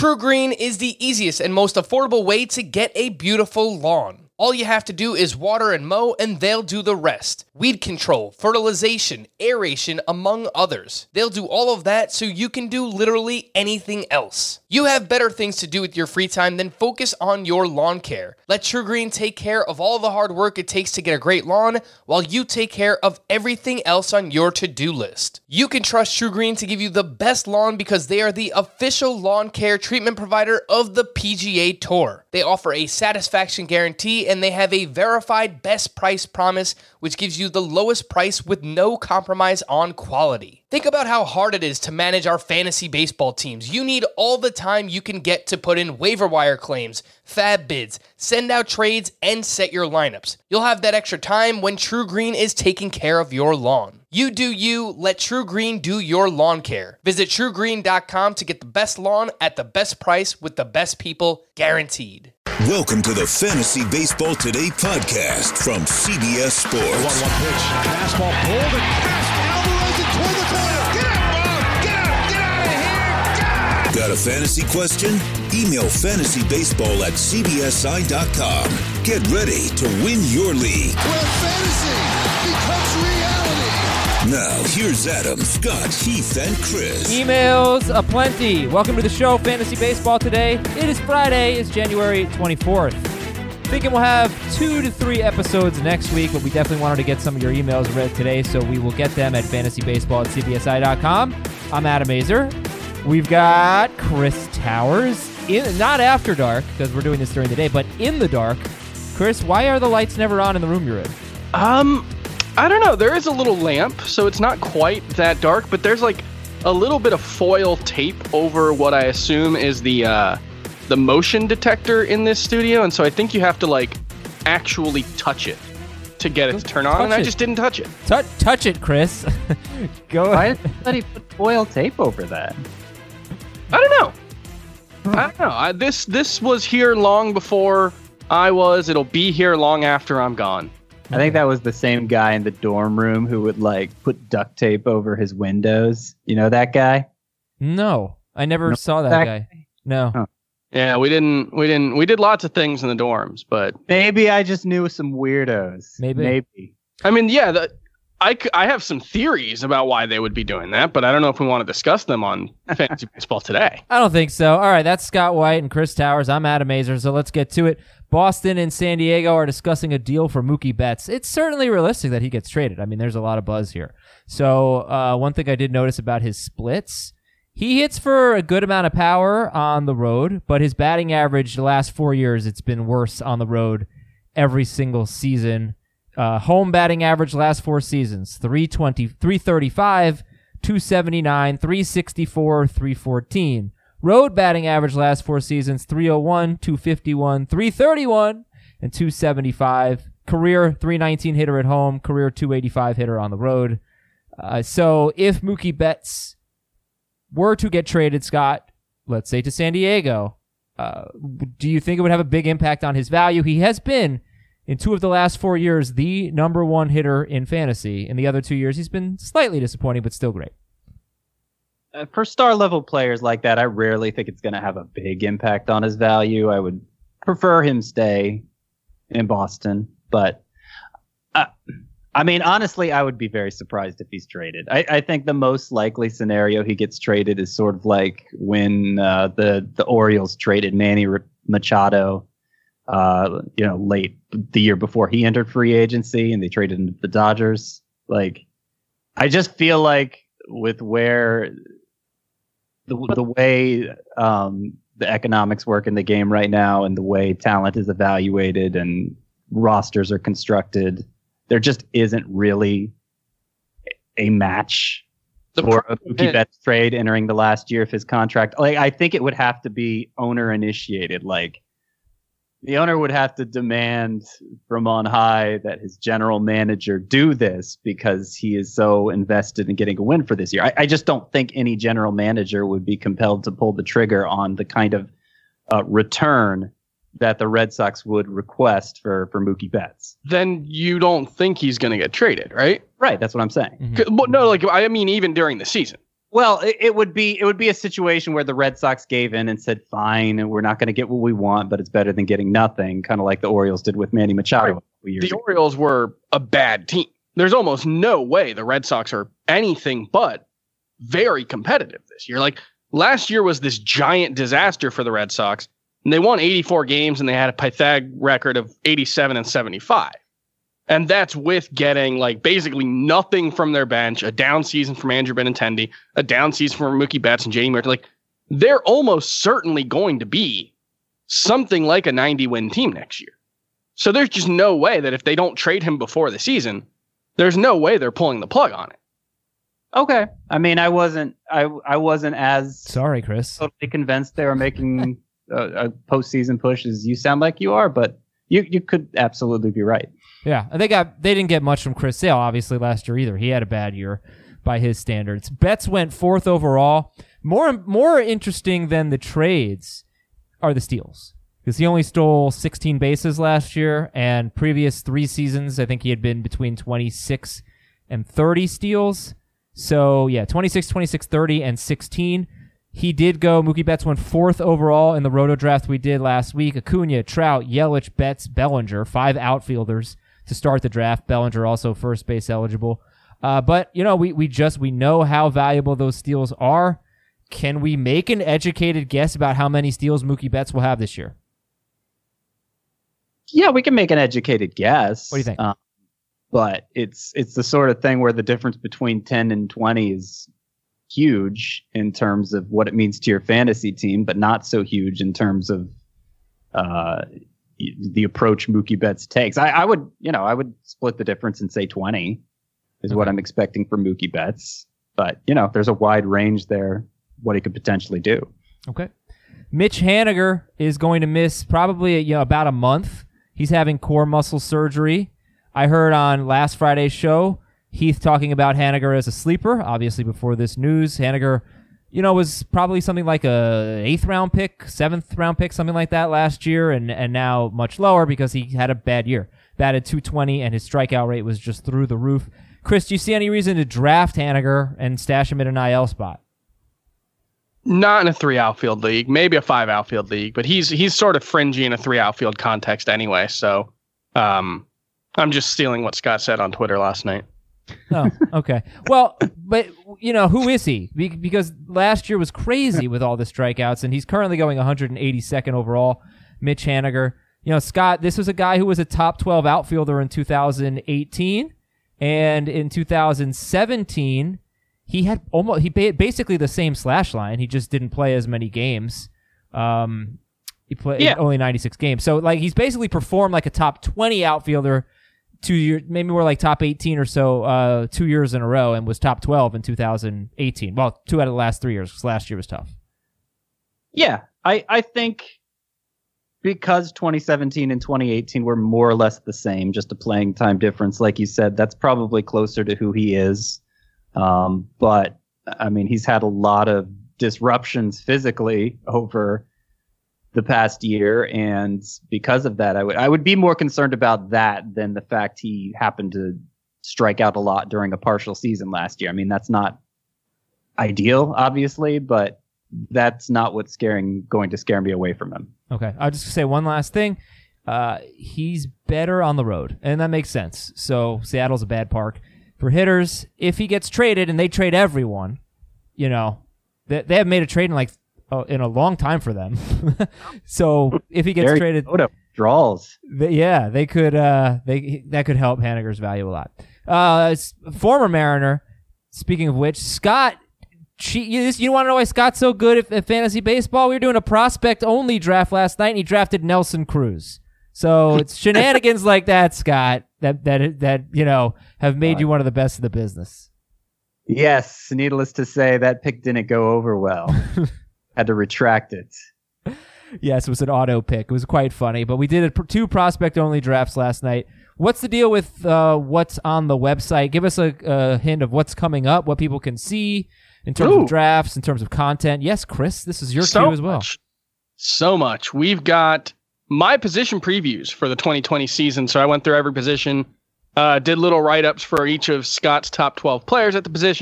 TruGreen is the easiest and most affordable way to get a beautiful lawn. All you have to do is water and mow, and they'll do the rest. Weed control, fertilization, aeration, among others. They'll do all of that so you can do literally anything else. You have better things to do with your free time than focus on your lawn care. Let TruGreen take care of all the hard work it takes to get a great lawn, while you take care of everything else on your to-do list. You can trust TruGreen to give you the best lawn because they are the official lawn care treatment provider of the PGA Tour. They offer a satisfaction guarantee, and they have a verified best price promise, which gives you the lowest price with no compromise on quality. Think about how hard it is to manage our fantasy baseball teams. You need all the time you can get to put in waiver wire claims, fab bids, send out trades, and set your lineups. You'll have that extra time when TruGreen is taking care of your lawn. You do you, let TruGreen do your lawn care. Visit TruGreen.com to get the best lawn at the best price with the best people, guaranteed. Welcome to the Fantasy Baseball Today podcast from CBS Sports. 1-1 pitch. Fastball pulled and passed. Alvarez it toward the corner. Get out, Bob! Get out of here! Get out! Got a fantasy question? Email fantasybaseball@cbsi.com. Get ready to win your league. Where fantasy becomes reality. Now, here's Adam, Scott, Heath, and Chris. Emails aplenty. Welcome to the show, Fantasy Baseball Today. It is Friday. It's January 24th. Thinking we'll have 2 to 3 episodes next week, but we definitely wanted to get some of your emails read today, so we will get them at fantasybaseball@cbsi.com. I'm Adam Azer. We've got Chris Towers, not after dark, because we're doing this during the day, but in the dark. Chris, why are the lights never on in the room you're in? I don't know. There is a little lamp, so it's not quite that dark, but there's like a little bit of foil tape over what I assume is the motion detector in this studio, and so I think you have to like actually touch it to get it to turn on, and I just didn't touch it. Touch it, Chris. Go Why ahead. did somebody put foil tape over that? I don't know. This was here long before I was. It'll be here long after I'm gone. I think that was the same guy in the dorm room who would like put duct tape over his windows. You know that guy? No, I never saw that guy. No. Huh. Yeah, we did lots of things in the dorms, but Maybe I just knew some weirdos. Maybe. I mean, yeah, I have some theories about why they would be doing that, but I don't know if we want to discuss them on Fantasy Baseball Today. I don't think so. All right, that's Scott White and Chris Towers. I'm Adam Azer, so let's get to it. Boston and San Diego are discussing a deal for Mookie Betts. It's certainly realistic that he gets traded. I mean, there's a lot of buzz here. So one thing I did notice about his splits, he hits for a good amount of power on the road, but his batting average the last 4 years, it's been worse on the road every single season. Home batting average last 4 seasons, 320, 335, 279, 364, 314. Road batting average last 4 seasons, 301, 251, 331, and 275. Career 319 hitter at home, career 285 hitter on the road. So if Mookie Betts were to get traded, Scott, let's say to San Diego, do you think it would have a big impact on his value? He has been, in 2 of the last 4 years, the number 1 hitter in fantasy. In the other 2 years, he's been slightly disappointing, but still great. For star level players like that, I rarely think it's going to have a big impact on his value. I would prefer him stay in Boston, but I mean, honestly, I would be very surprised if he's traded. I think the most likely scenario he gets traded is sort of like when the Orioles traded Manny Machado, late the year before he entered free agency, and they traded him to the Dodgers. Like, I just feel like with where the way the economics work in the game right now, and the way talent is evaluated and rosters are constructed, there just isn't really a match for a Mookie Betts trade entering the last year of his contract. Like, I think it would have to be owner initiated. Like, the owner would have to demand from on high that his general manager do this because he is so invested in getting a win for this year. I just don't think any general manager would be compelled to pull the trigger on the kind of return that the Red Sox would request for Mookie Betts. Then you don't think he's going to get traded, right? Right, that's what I'm saying. Mm-hmm. No, like, I mean, even during the season. Well, it would be a situation where the Red Sox gave in and said, "Fine, we're not going to get what we want, but it's better than getting nothing." Kind of like the Orioles did with Manny Machado. The Orioles were a bad team. There's almost no way the Red Sox are anything but very competitive this year. Like last year was this giant disaster for the Red Sox, and they won 84 games and they had a Pythag record of 87 and 75. And that's with getting like basically nothing from their bench, a down season from Andrew Benintendi, a down season from Mookie Betts and JD Martin. Like they're almost certainly going to be something like a 90-win team next year. So there's just no way that if they don't trade him before the season, there's no way they're pulling the plug on it. Okay. I mean, I wasn't as sorry, Chris, totally convinced they were making a postseason push as you sound like you are, but you could absolutely be right. Yeah, they didn't get much from Chris Sale, obviously, last year either. He had a bad year by his standards. Betts went 4th overall. More interesting than the trades are the steals, because he only stole 16 bases last year, and previous 3 seasons, I think he had been between 26 and 30 steals. So, yeah, 26, 30, and 16. He did go, Mookie Betts went 4th overall in the roto draft we did last week. Acuna, Trout, Yelich, Betts, Bellinger, 5 outfielders to start the draft. Bellinger also first base eligible. But, you know, we know how valuable those steals are. Can we make an educated guess about how many steals Mookie Betts will have this year? Yeah, we can make an educated guess. What do you think? But it's the sort of thing where the difference between 10 and 20 is huge in terms of what it means to your fantasy team, but not so huge in terms of the approach Mookie Betts takes. I would split the difference and say 20 is what I'm expecting from Mookie Betts. But, you know, there's a wide range there, what he could potentially do. Okay. Mitch Haniger is going to miss probably about a month. He's having core muscle surgery. I heard on last Friday's show, Heath talking about Haniger as a sleeper. Obviously, before this news, Haniger, was probably something like a 8th round pick, 7th round pick, something like that last year, and now much lower because he had a bad year. Batted .220, and his strikeout rate was just through the roof. Chris, do you see any reason to draft Haniger and stash him in an IL spot? Not in a 3 outfield league, maybe a 5 outfield league, but he's sort of fringy in a 3 outfield context anyway. So I'm just stealing what Scott said on Twitter last night. Oh, okay. Well, but who is he? Because last year was crazy with all the strikeouts, and he's currently going 182nd overall. Mitch Haniger. Scott, this was a guy who was a top 12 outfielder in 2018, and in 2017. He had basically the same slash line. He just didn't play as many games. He played only 96 games. So he's basically performed like a top 20 outfielder 2 years, maybe more like top 18 or so 2 years in a row, and was top 12 in 2018. Well, 2 out of the last 3 years, because last year was tough. Yeah, I think because 2017 and 2018 were more or less the same, just a playing time difference, like you said, that's probably closer to who he is. But I mean, he's had a lot of disruptions physically over the past year, and because of that, I would be more concerned about that than the fact he happened to strike out a lot during a partial season last year. I mean, that's not ideal, obviously, but that's not what's going to scare me away from him. Okay, I'll just say one last thing. He's better on the road, and that makes sense. So Seattle's a bad park. For hitters, if he gets traded, and they trade everyone, they have made a trade in a long time for them. So if he gets traded, draws. They could that could help Haniger's value a lot. Former Mariner. Speaking of which, Scott, you want to know why Scott's so good at fantasy baseball? We were doing a prospect only draft last night, and he drafted Nelson Cruz. So it's shenanigans like that, Scott, that have made you one of the best in the business. Yes, needless to say, that pick didn't go over well. Had to retract it. Yes, it was an auto pick. It was quite funny, but we did 2 prospect only drafts last night. What's the deal with what's on the website? Give us a hint of what's coming up, what people can see in terms of drafts, in terms of content. Yes, Chris, this is your cue as well. So much. We've got my position previews for the 2020 season. So I went through every position, did little write-ups for each of Scott's top 12 players at the position,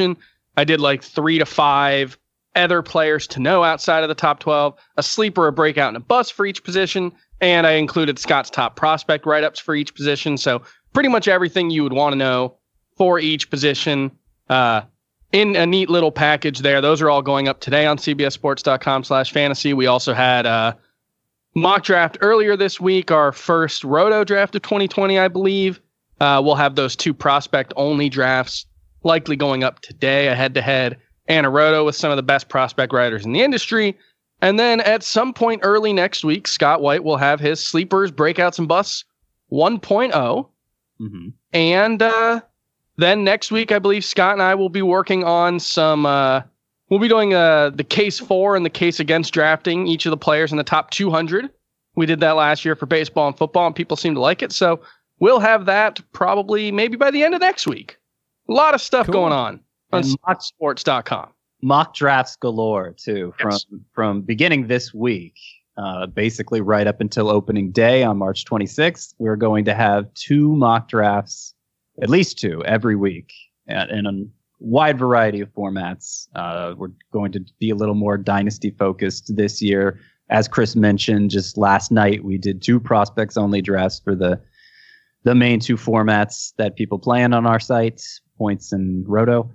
I did like 3 to 5 other players to know outside of the top 12, a sleeper, a breakout, and a bust for each position. And I included Scott's top prospect write-ups for each position. So pretty much everything you would want to know for each position in a neat little package there. Those are all going up today on cbssports.com/fantasy. We also had a mock draft earlier this week, our first Roto draft of 2020, I believe. We'll have those 2 prospect-only drafts likely going up today, a head-to-head and a Roto with some of the best prospect writers in the industry. And then at some point early next week, Scott White will have his sleepers, breakouts, and busts 1.0. Mm-hmm. And then next week, I believe Scott and I will be working on some, we'll be doing the case for and the case against drafting each of the players in the top 200. We did that last year for baseball and football, and people seem to like it. So we'll have that probably maybe by the end of next week. A lot of stuff going on sports.com. Mock drafts galore too from beginning this week, basically right up until opening day on March 26th. We're going to have 2 mock drafts, at least 2 every week, in a wide variety of formats. We're going to be a little more dynasty focused this year. As Chris mentioned, just last night we did 2 prospects only drafts for the main 2 formats that people play on our site, Points and Roto.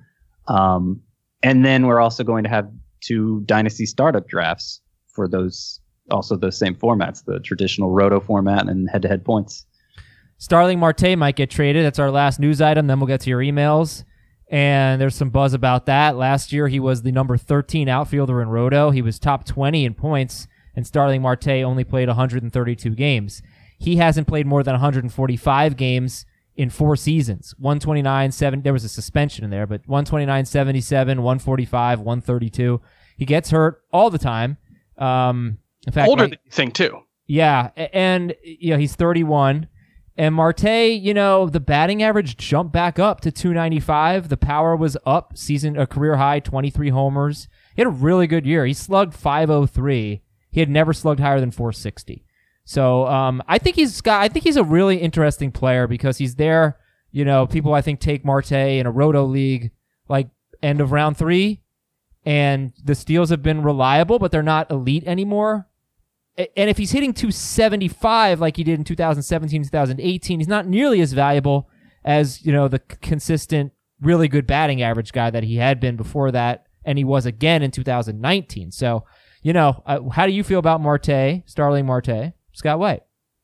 And then we're also going to have 2 dynasty startup drafts for those same formats, the traditional Roto format and head-to-head points. Starling Marte might get traded. That's our last news item. Then we'll get to your emails. And there's some buzz about that. Last year, he was the number 13 outfielder in Roto. He was top 20 in points, and Starling Marte only played 132 games. He hasn't played more than 145 games in 4 seasons. 129, there was a suspension in there, but 129, 77, 145, 132. He gets hurt all the time. In fact, older than you think too. Yeah, and he's 31. And Marte, the batting average jumped back up to 295. The power was up, a career high, 23 homers. He had a really good year. He slugged 503. He had never slugged higher than 460. So I think he's a really interesting player because he's there. People I think take Marte in a Roto league like end of round 3, and the steals have been reliable, but they're not elite anymore. And if he's hitting 275 like he did in 2017, 2018, he's not nearly as valuable as the consistent, really good batting average guy that he had been before that, and he was again in 2019. So how do you feel about Marte, Starling Marte? Scott White?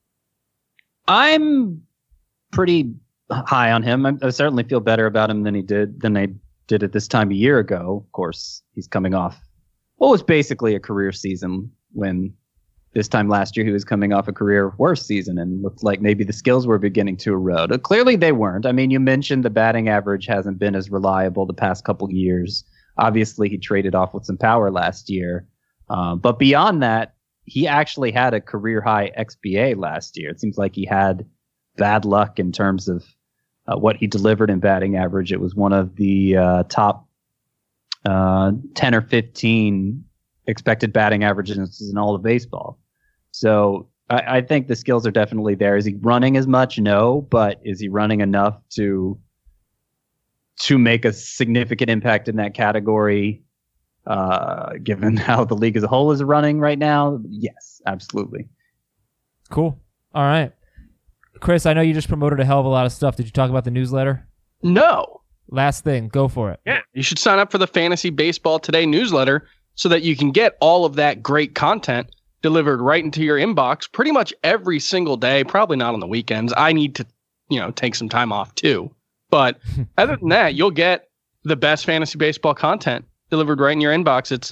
I'm pretty high on him. I certainly feel better about him than I did at this time a year ago. Of course, he's coming off what was basically a career season, when this time last year he was coming off a career worst season and looked like maybe the skills were beginning to erode. Clearly they weren't. I mean, you mentioned the batting average hasn't been as reliable the past couple years. Obviously, he traded off with some power last year. But beyond that, he actually had a career-high XBA last year. It seems like he had bad luck in terms of what he delivered in batting average. It was one of the top 10 or 15 expected batting averages in all of baseball. So I think the skills are definitely there. Is he running as much? No, but is he running enough to make a significant impact in that category? Given how the league as a whole is running right now, yes, absolutely. Cool. All right. Chris, I know you just promoted a hell of a lot of stuff. Did you talk about the newsletter? No. Last thing, go for it. Yeah, you should sign up for the Fantasy Baseball Today newsletter so that you can get all of that great content delivered right into your inbox pretty much every single day, probably not on the weekends. I need to, take some time off too. But other than that, you'll get the best fantasy baseball content delivered right in your inbox. It's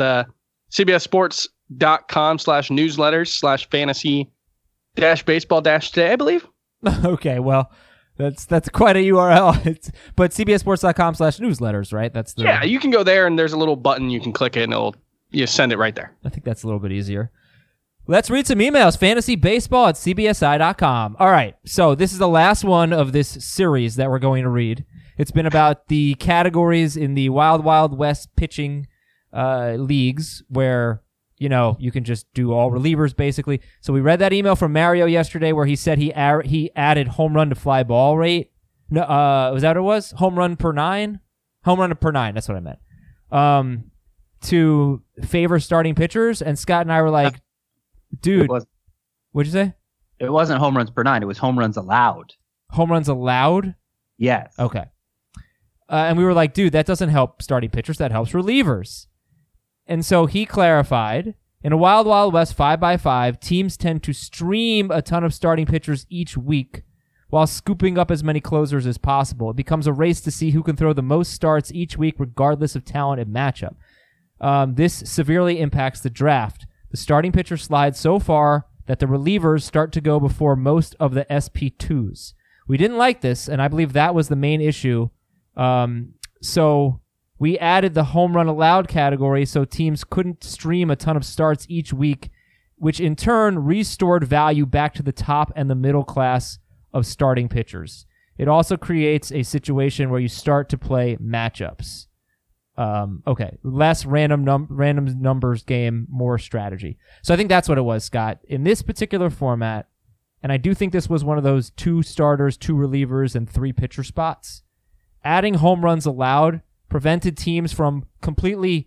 cbssports.com/newsletters/fantasy-baseball-today, I believe. Okay, well, that's quite a URL. But cbssports.com/newsletters, right? Yeah, you can go there and there's a little button you can click it and you send it right there. I think that's a little bit easier. Let's read some emails. FantasyBaseball@cbsi.com. All right, so this is the last one of this series that we're going to read. It's been about the categories in the Wild Wild West pitching leagues where, you can just do all relievers, basically. So we read that email from Mario yesterday where he said he added home run to fly ball rate. No, was that what it was? Home run per 9? Home run per 9, that's what I meant. to favor starting pitchers, and Scott and I were like, dude, what'd you say? It wasn't home runs per 9. It was home runs allowed. Home runs allowed? Yes. Okay. And we were like, dude, that doesn't help starting pitchers. That helps relievers. And so he clarified, in a Wild Wild West 5x5, teams tend to stream a ton of starting pitchers each week while scooping up as many closers as possible. It becomes a race to see who can throw the most starts each week, regardless of talent and matchup. This severely impacts the draft. The starting pitcher slides so far that the relievers start to go before most of the SP2s. We didn't like this, and I believe that was the main issue. So we added the home run allowed category so teams couldn't stream a ton of starts each week, which in turn restored value back to the top and the middle class of starting pitchers. It also creates a situation where you start to play matchups. Okay, less random numbers game, more strategy. So I think that's what it was, Scott. In this particular format, and I do think this was one of those 2 starters, 2 relievers, and 3 pitcher spots, adding home runs allowed prevented teams from completely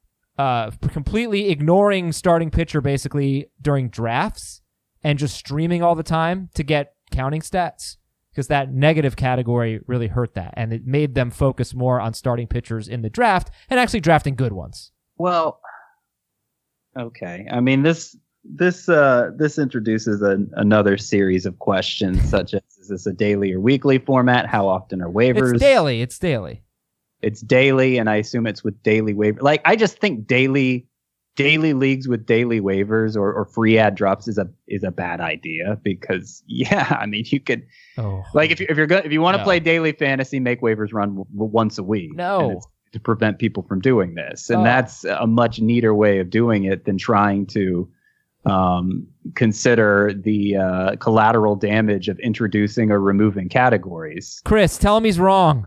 ignoring starting pitcher basically during drafts and just streaming all the time to get counting stats, because that negative category really hurt that, and it made them focus more on starting pitchers in the draft and actually drafting good ones. Well, okay. I mean, this introduces another series of questions, such as, is this a daily or weekly format? How often are waivers? It's daily. It's daily, and I assume it's with daily waiver. Like, I just think daily leagues with daily waivers or free ad drops is a bad idea, because I mean, you could if you want to play daily fantasy, make waivers run once a week. No. To prevent people from doing this, and that's a much neater way of doing it than trying to consider the collateral damage of introducing or removing categories. Chris, tell him he's wrong.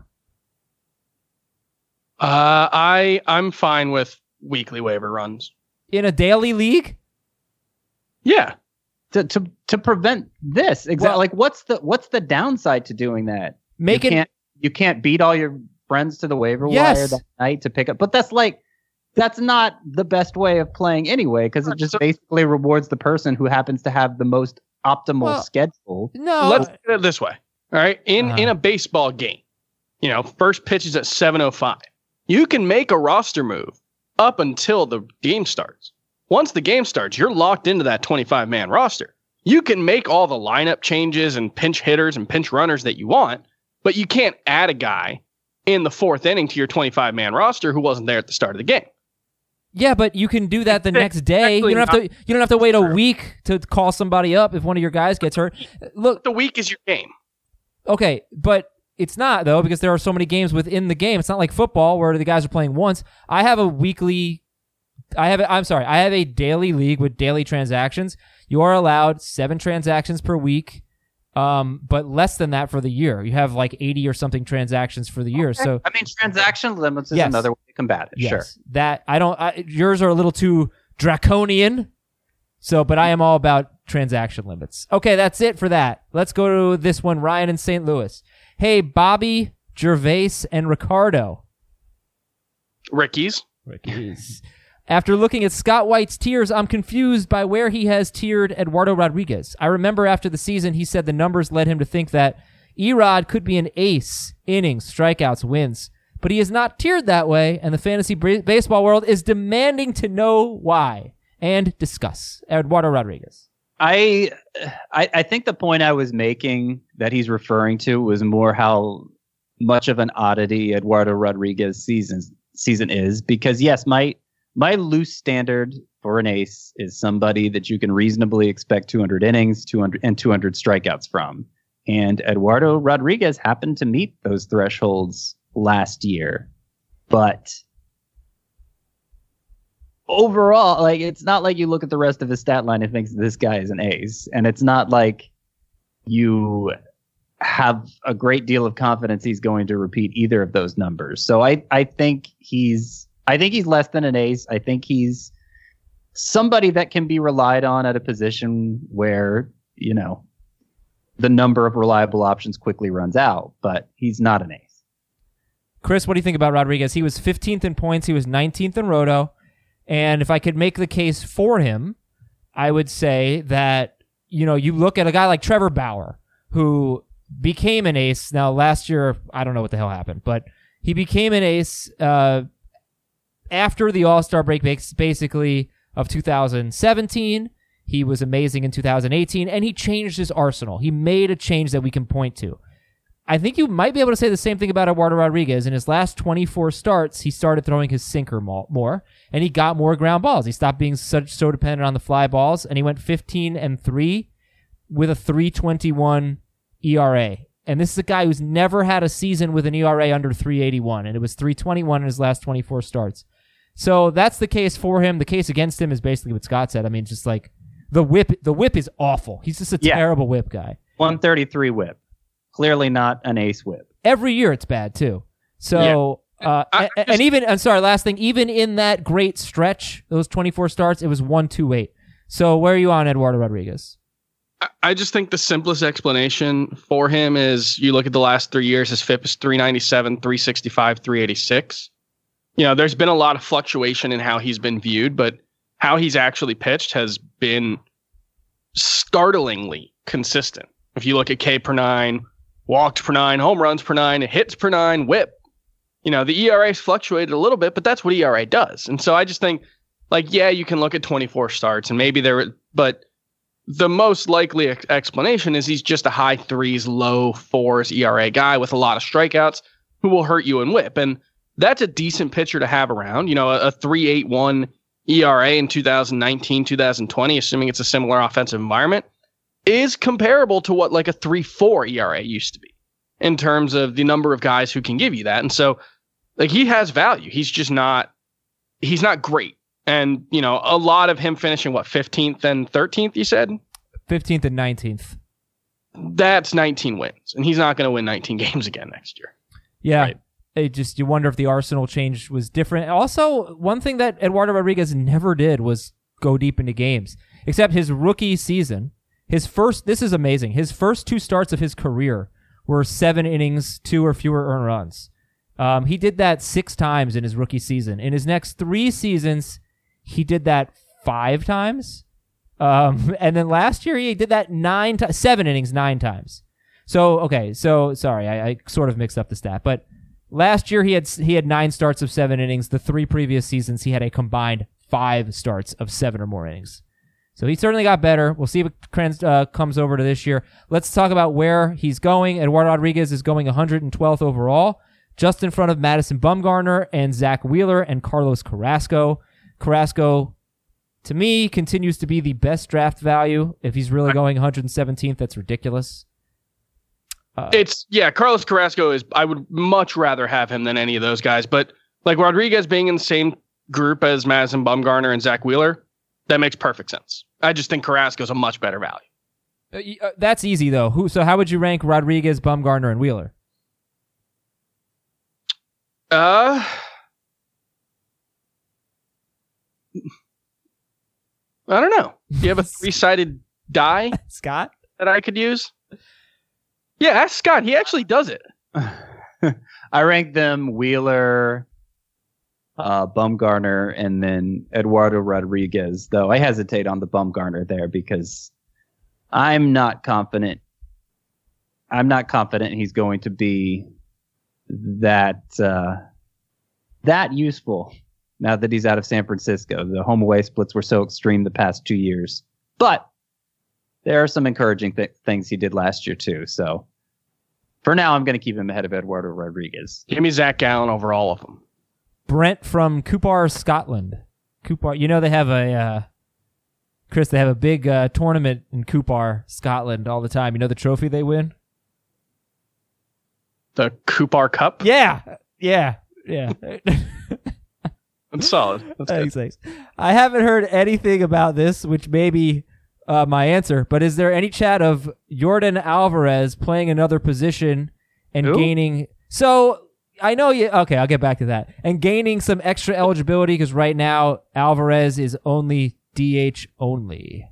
I'm fine with weekly waiver runs in a daily league. Yeah, to prevent this exactly. Well, like, what's the downside to doing that? You can't beat all your friends to the waiver wire that night to pick up, but that's not the best way of playing anyway, because it just basically rewards the person who happens to have the most optimal schedule. No, let's put it this way. All right, in a baseball game, first pitch is at 7:05. You can make a roster move up until the game starts. Once the game starts, you're locked into that 25-man roster. You can make all the lineup changes and pinch hitters and pinch runners that you want, but you can't add a guy in the 4th inning to your 25-man roster who wasn't there at the start of the game. Yeah, but you can do that the next day. You don't have to wait a week to call somebody up if one of your guys gets hurt. Look, the week is your game. Okay, but it's not, though, because there are so many games within the game. It's not like football where the guys are playing once. I have a daily league with daily transactions. You are allowed 7 transactions per week, but less than that for the year. You have like 80 or something transactions for the year. Okay. So I mean, transaction limits is another way to combat it. Yes, sure. That yours are a little too draconian. But I am all about transaction limits. Okay, that's it for that. Let's go to this one. Ryan in St. Louis. Hey, Bobby, Gervais, and Ricardo. Ricky's. After looking at Scott White's tiers, I'm confused by where he has tiered Eduardo Rodriguez. I remember after the season, he said the numbers led him to think that Erod could be an ace, innings, strikeouts, wins. But he is not tiered that way, and the fantasy baseball world is demanding to know why. And discuss Eduardo Rodriguez. I think the point I was making that he's referring to was more how much of an oddity Eduardo Rodriguez season is, because yes, my loose standard for an ace is somebody that you can reasonably expect 200 innings, 200 strikeouts from. And Eduardo Rodriguez happened to meet those thresholds last year. But overall, like, it's not like you look at the rest of his stat line and think this guy is an ace. And it's not like you have a great deal of confidence he's going to repeat either of those numbers. So I think he's less than an ace. I think he's somebody that can be relied on at a position where, the number of reliable options quickly runs out, but he's not an ace. Chris, what do you think about Rodriguez? He was 15th in points. He was 19th in Roto. And if I could make the case for him, I would say that, you look at a guy like Trevor Bauer, who became an ace. Now, last year, I don't know what the hell happened, but he became an ace after the All-Star break, basically, of 2017. He was amazing in 2018, and he changed his arsenal. He made a change that we can point to. I think you might be able to say the same thing about Eduardo Rodriguez. In his last 24 starts, he started throwing his sinker more, and he got more ground balls. He stopped being so dependent on the fly balls, and he went 15-3 with a 3.21 ERA. And this is a guy who's never had a season with an ERA under 3.81, and it was 3.21 in his last 24 starts. So that's the case for him. The case against him is basically what Scott said. I mean, just like the whip is awful. He's just a terrible whip guy. 133 whip. Clearly not an ace whip. Every year it's bad too. So, and even, I'm sorry, last thing, even in that great stretch, those 24 starts, it was 1.28. So where are you on Eduardo Rodriguez? I just think the simplest explanation for him is you look at the last 3 years, his FIP is 397, 365, 386. There's been a lot of fluctuation in how he's been viewed, but how he's actually pitched has been startlingly consistent. If you look at K per 9, walks per 9, home runs per 9, hits per 9, whip. The ERA's fluctuated a little bit, but that's what ERA does. And so I just think, you can look at 24 starts and maybe but the most likely explanation is he's just a high 3s, low 4s ERA guy with a lot of strikeouts who will hurt you in whip. And that's a decent pitcher to have around. A 3.81 ERA in 2019, 2020, assuming it's a similar offensive environment, is comparable to what like a 3.4 ERA used to be in terms of the number of guys who can give you that. And so he has value. He's not great. And, a lot of him finishing 15th and 13th, you said? 15th and 19th. That's 19 wins. And he's not going to win 19 games again next year. Yeah. Right. You wonder if the arsenal change was different. Also, one thing that Eduardo Rodriguez never did was go deep into games, except his rookie season. This is amazing. His first 2 starts of his career were 7 innings, 2 or fewer earned runs. He did that 6 times in his rookie season. In his next 3 seasons, he did that 5 times. And then last year, he did that 7 innings, 9 times. So sorry, I sort of mixed up the stat, but last year he had 9 starts of 7 innings. The 3 previous seasons, he had a combined 5 starts of 7 or more innings. So he certainly got better. We'll see if it comes over to this year. Let's talk about where he's going. Eduardo Rodriguez is going 112th overall, just in front of Madison Bumgarner and Zach Wheeler and Carlos Carrasco. Carrasco, to me, continues to be the best draft value. If he's really going 117th, that's ridiculous. Carlos Carrasco I would much rather have him than any of those guys. But Rodriguez being in the same group as Madison Bumgarner and Zach Wheeler, that makes perfect sense. I just think Carrasco's a much better value. That's easy, though. So how would you rank Rodriguez, Bumgarner, and Wheeler? I don't know. Do you have a 3-sided die, Scott, that I could use? Yeah, ask Scott. He actually does it. I rank them Wheeler, Bumgarner, and then Eduardo Rodriguez, though I hesitate on the Bumgarner there because I'm not confident he's going to be that useful now that he's out of San Francisco. The home away splits were so extreme the past 2 years. But there are some encouraging things he did last year too. So for now, I'm going to keep him ahead of Eduardo Rodriguez. Give me Zach Gallen over all of them. Brent from Coupar, Scotland. Coupar, they have Chris, they have a big tournament in Coupar, Scotland all the time. You know the trophy they win? The Coupar Cup? Yeah. That's solid. That's Thanks. I haven't heard anything about this, which may be my answer, but is there any chat of Yordan Alvarez playing another position and gaining... So... I know you. Okay, I'll get back to that. And gaining some extra eligibility because right now Alvarez is only DH only.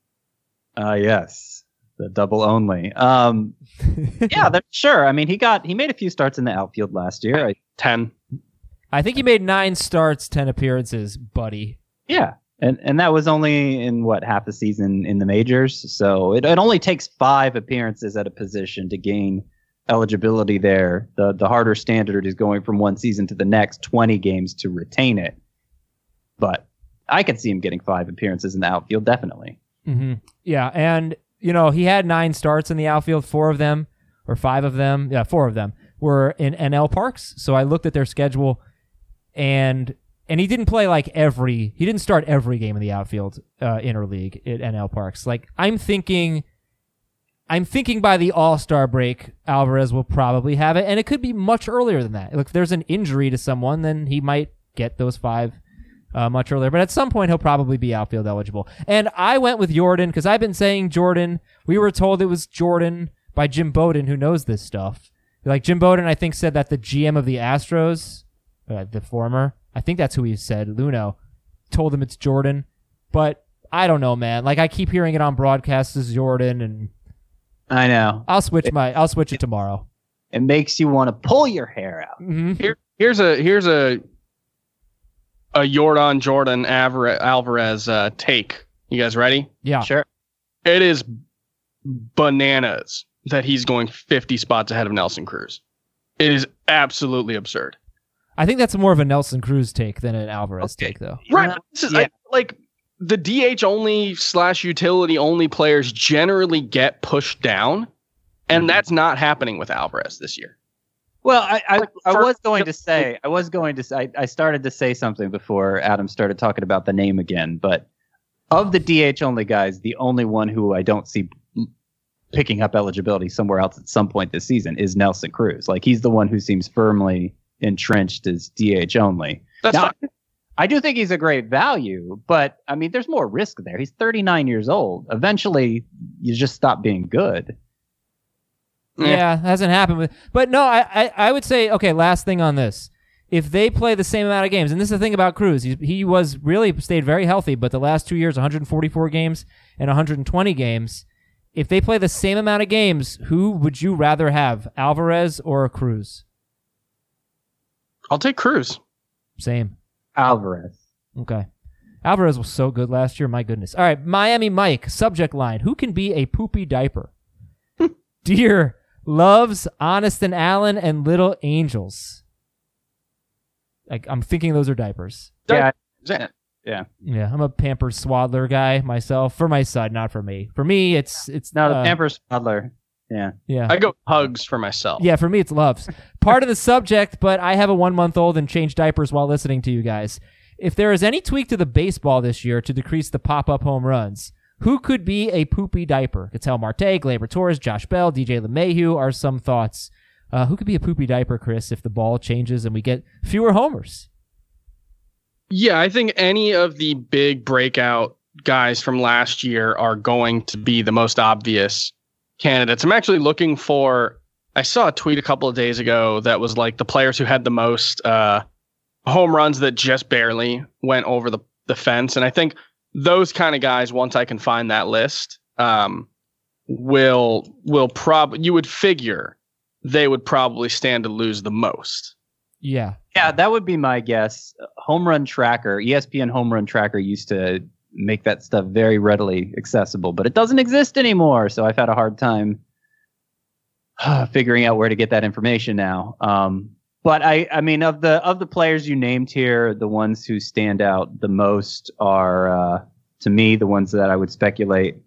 Yes, the double only. Yeah, sure. I mean, he made a few starts in the outfield last year. 10. I think he made 9 starts, 10 appearances, buddy. Yeah. And that was only in half the season in the majors. So it only takes 5 appearances at a position to gain eligibility there. The harder standard is going from one season to the next, 20 games to retain it. But I could see him getting 5 appearances in the outfield, definitely. Mm-hmm. Yeah, and he had 9 starts in the outfield. 4 of them were in NL Parks. So I looked at their schedule, and he didn't play he didn't start every game in the outfield interleague at NL Parks. I'm thinking by the All-Star break, Alvarez will probably have it, and it could be much earlier than that. If there's an injury to someone, then he might get those 5 much earlier. But at some point, he'll probably be outfield eligible. And I went with Jordan because I've been saying Jordan. We were told it was Jordan by Jim Bowden, who knows this stuff. Jim Bowden, I think, said that the GM of the Astros, the former, I think that's who he said, Luno, told him it's Jordan. But I don't know, man. I keep hearing it on broadcasts as Jordan, and I know. I'll switch it tomorrow. It makes you want to pull your hair out. Mm-hmm. Here's a Jordan Alvarez take. You guys ready? Yeah. Sure. It is bananas that he's going 50 spots ahead of Nelson Cruz. It is absolutely absurd. I think that's more of a Nelson Cruz take than an Alvarez take, though. Right. This is the DH only / utility only players generally get pushed down, and that's not happening with Alvarez this year. Well, I started to say something before Adam started talking about the name again, but of the DH only guys, the only one who I don't see picking up eligibility somewhere else at some point this season is Nelson Cruz. He's the one who seems firmly entrenched as DH only. That's fine. I do think he's a great value, but I mean, there's more risk there. He's 39 years old. Eventually, you just stop being good. Yeah, hasn't happened. But no, I would say, okay, last thing on this. If they play the same amount of games, and this is the thing about Cruz, he was really stayed very healthy, but the last 2 years, 144 games and 120 games. If they play the same amount of games, who would you rather have, Alvarez or Cruz? I'll take Cruz. Same. Alvarez. Okay. Alvarez was so good last year. My goodness. All right. Miami Mike, subject line. Who can be a poopy diaper? Dear Loves, Honest and Allen, and Little Angels. I'm thinking those are diapers. Yeah. Yeah, I'm a Pampers Swaddler guy myself. For my son, not for me. For me, it's no, the Pampers Swaddler. Yeah. I go Hugs for myself. Yeah, for me, it's Loves. Part of the subject, but I have a 1-month-old and change diapers while listening to you guys. If there is any tweak to the baseball this year to decrease the pop-up home runs, who could be a poopy diaper? Ketel Marte, Gleyber Torres, Josh Bell, DJ LeMahieu are some thoughts. Who could be a poopy diaper, Chris, if the ball changes and we get fewer homers? Yeah, I think any of the big breakout guys from last year are going to be the most obvious candidates. I'm actually looking for, I saw a tweet a couple of days ago that was the players who had the most home runs that just barely went over the fence. And I think those kind of guys, once I can find that list, you would figure they would probably stand to lose the most. Yeah, that would be my guess. Home Run Tracker, ESPN Home Run Tracker used to make that stuff very readily accessible, but it doesn't exist anymore. So I've had a hard time figuring out where to get that information now. But I mean, of the players you named here, the ones who stand out the most are, to me, the ones that I would speculate.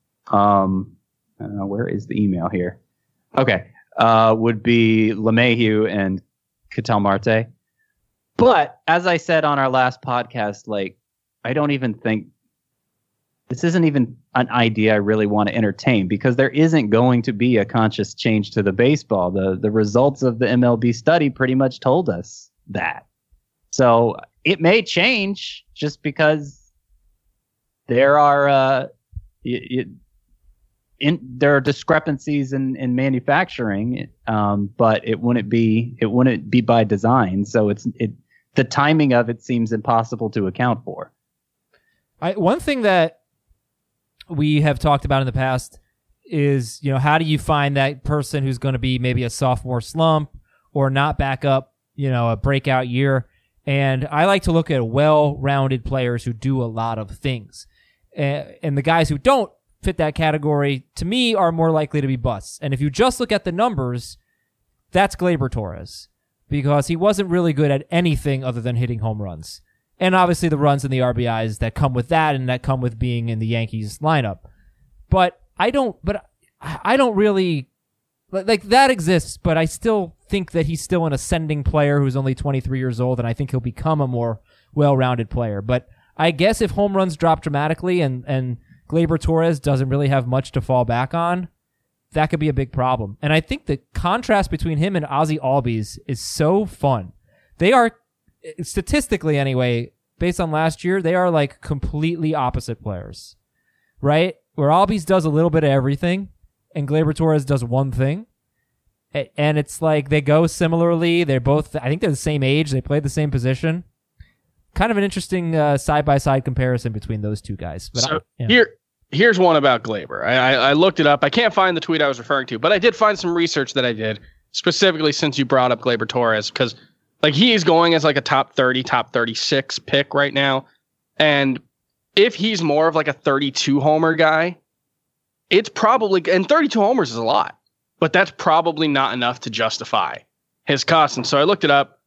Where is the email here? Okay, would be LeMahieu and Ketel Marte. But as I said on our last podcast, I don't even think this isn't even an idea I really want to entertain, because there isn't going to be a conscious change to the baseball. The results of the MLB study pretty much told us that. So it may change just because there are there are discrepancies in manufacturing, but it wouldn't be by design. So the timing of it seems impossible to account for. One thing that we have talked about in the past is, how do you find that person who's going to be maybe a sophomore slump or not back up a breakout year. And I like to look at well-rounded players who do a lot of things. And the guys who don't fit that category, to me, are more likely to be busts. And if you just look at the numbers, that's Gleyber Torres, because he wasn't really good at anything other than hitting home runs. And obviously the runs and the RBIs that come with that and that come with being in the Yankees lineup. But I don't really, like, that exists, but I still think that he's still an ascending player who's only 23 years old, and I think he'll become a more well-rounded player. But I guess if home runs drop dramatically and Gleyber Torres doesn't really have much to fall back on, that could be a big problem. And I think the contrast between him and Ozzie Albies is so fun. They are, statistically anyway, based on last year, they are like completely opposite players, right? Where Albies does a little bit of everything and Gleyber Torres does one thing. And it's like they go similarly. They're both, I think they're the same age. They play the same position. Kind of an interesting side-by-side comparison between those two guys. But so here's one about Gleyber. I looked it up. I can't find the tweet I was referring to, but I did find some research that I did, specifically since you brought up Gleyber Torres, because like he is going as like a top 30, top 36 pick right now. And if he's more of like a 32 homer guy, it's probably, and 32 homers is a lot, but that's probably not enough to justify his cost. And so I looked it up.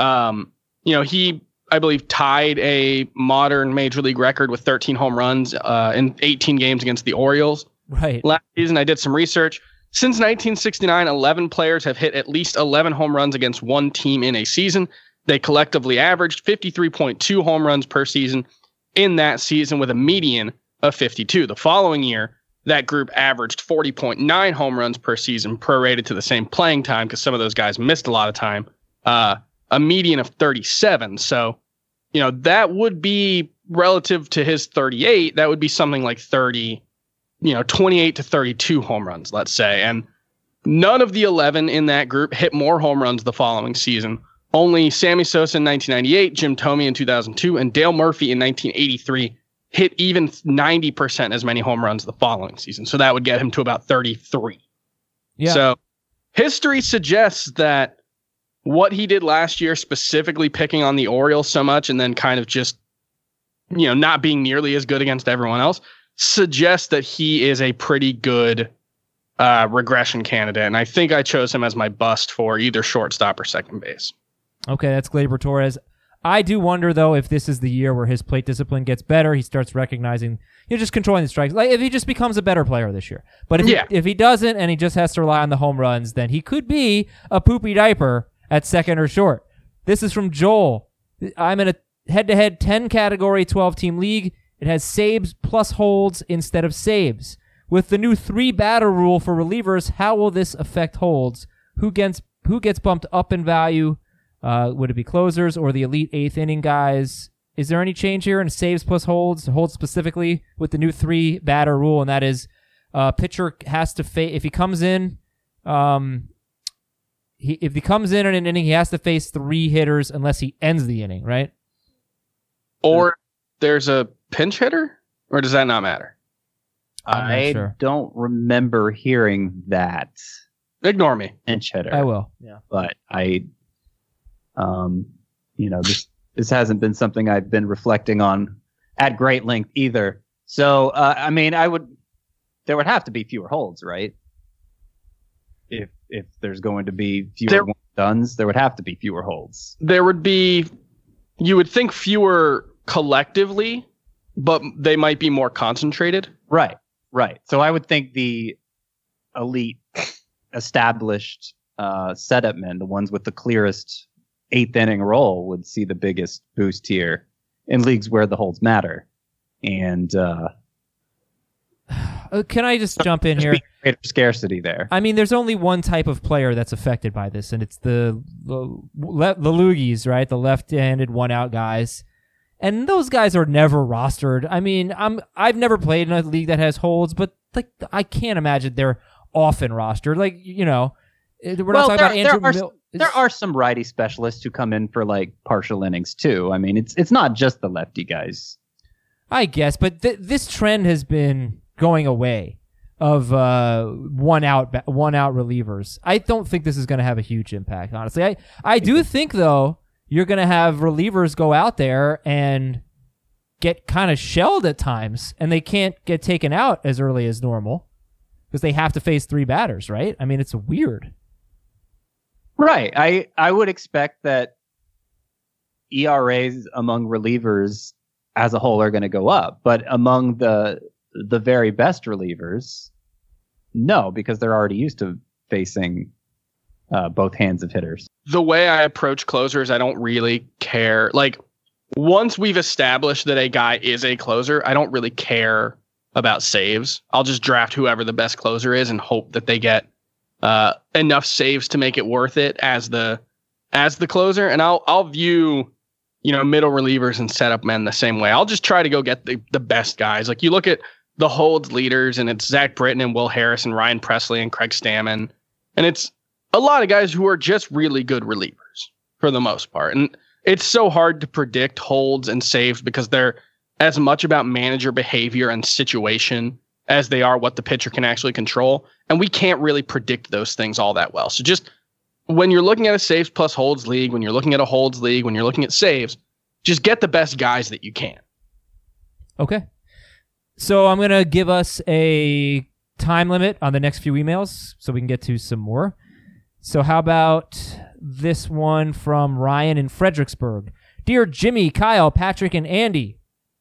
He, I believe, tied a modern major league record with 13 home runs in 18 games against the Orioles. Right. Last season, I did some research. Since 1969, 11 players have hit at least 11 home runs against one team in a season. They collectively averaged 53.2 home runs per season in that season, with a median of 52. The following year, that group averaged 40.9 home runs per season, prorated to the same playing time, because some of those guys missed a lot of time. A median of 37. So, that would be relative to his 38. That would be something like 30, 28 to 32 home runs, let's say. And none of the 11 in that group hit more home runs the following season. Only Sammy Sosa in 1998, Jim Thome in 2002, and Dale Murphy in 1983 hit even 90% as many home runs the following season. So that would get him to about 33. Yeah. So history suggests that what he did last year, specifically picking on the Orioles so much and then kind of just, not being nearly as good against everyone else, suggests that he is a pretty good regression candidate. And I think I chose him as my bust for either shortstop or second base. Okay, that's Gleyber Torres. I do wonder, though, if this is the year where his plate discipline gets better. He starts recognizing, just controlling the strikes. Like, if he just becomes a better player this year. But if he doesn't and he just has to rely on the home runs, then he could be a poopy diaper at second or short. This is from Joel. I'm in a head-to-head 10-category 12-team league. It has saves plus holds instead of saves. With the new 3-batter rule for relievers, how will this affect holds? Who gets bumped up in value? Would it be closers or the elite 8th inning guys? Is there any change here in saves plus holds specifically with the new 3-batter rule? And that is, pitcher has to face, if he comes in, if he comes in an inning, he has to face 3 hitters unless he ends the inning, right? Or there's a pinch hitter, or does that not matter? I don't remember hearing that. Ignore me. Pinch hitter. I will. Yeah. But this hasn't been something I've been reflecting on at great length either. So, there would have to be fewer holds, right? If there's going to be fewer duns, there would have to be fewer holds. There would be, you would think, fewer collectively, but they might be more concentrated. Right. So I would think the elite established setup men, the ones with the clearest 8th inning role, would see the biggest boost here in leagues where the holds matter. And can I just jump in here? Greater scarcity there. I mean, there's only one type of player that's affected by this, and it's the loogies, right? The left-handed one-out guys. And those guys are never rostered. I mean, I've never played in a league that has holds, but like I can't imagine they're often rostered. Like, we're not talking about Andrew. There are some righty specialists who come in for like partial innings too. I mean, it's not just the lefty guys. I guess, but this trend has been going away. one out relievers. I don't think this is going to have a huge impact, honestly. I do think, though, you're going to have relievers go out there and get kind of shelled at times, and they can't get taken out as early as normal because they have to face 3 batters, right? I mean, it's weird. Right. I would expect that ERAs among relievers as a whole are going to go up, but among the very best relievers, no, because they're already used to facing both hands of hitters. The way I approach closers, I don't really care. Like, once we've established that a guy is a closer, I don't really care about saves. I'll just draft whoever the best closer is and hope that they get enough saves to make it worth it as the closer. And I'll view, middle relievers and setup men the same way. I'll just try to go get the best guys. Like, you look at the holds leaders, and it's Zach Britton and Will Harris and Ryan Presley and Craig Stammen. And it's a lot of guys who are just really good relievers for the most part. And it's so hard to predict holds and saves because they're as much about manager behavior and situation as they are what the pitcher can actually control. And we can't really predict those things all that well. So just when you're looking at a saves plus holds league, when you're looking at a holds league, when you're looking at saves, just get the best guys that you can. Okay. So I'm going to give us a time limit on the next few emails so we can get to some more. So how about this one from Ryan in Fredericksburg? Dear Jimmy, Kyle, Patrick, and Andy.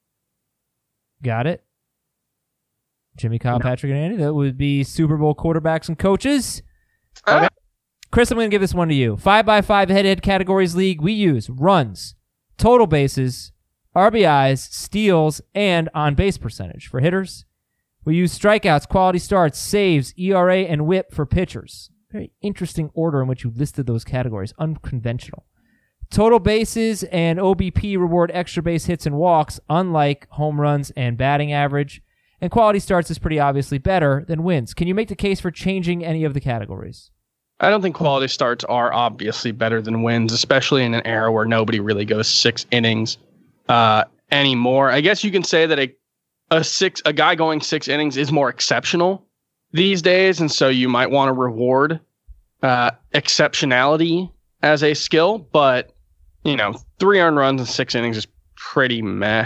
Got it? Jimmy, Kyle, Patrick, and Andy. That would be Super Bowl quarterbacks and coaches. Okay. Chris, I'm going to give this one to you. 5x5 head-to-head categories league. We use runs, total bases, RBIs, steals, and on-base percentage for hitters. We use strikeouts, quality starts, saves, ERA, and whip for pitchers. Very interesting order in which you listed those categories. Unconventional. Total bases and OBP reward extra base hits and walks, unlike home runs and batting average. And quality starts is pretty obviously better than wins. Can you make the case for changing any of the categories? I don't think quality starts are obviously better than wins, especially in an era where nobody really goes 6 innings anymore. I guess you can say that a guy going 6 innings is more exceptional these days, and so you might want to reward exceptionality as a skill. But 3 earned runs in 6 innings is pretty meh.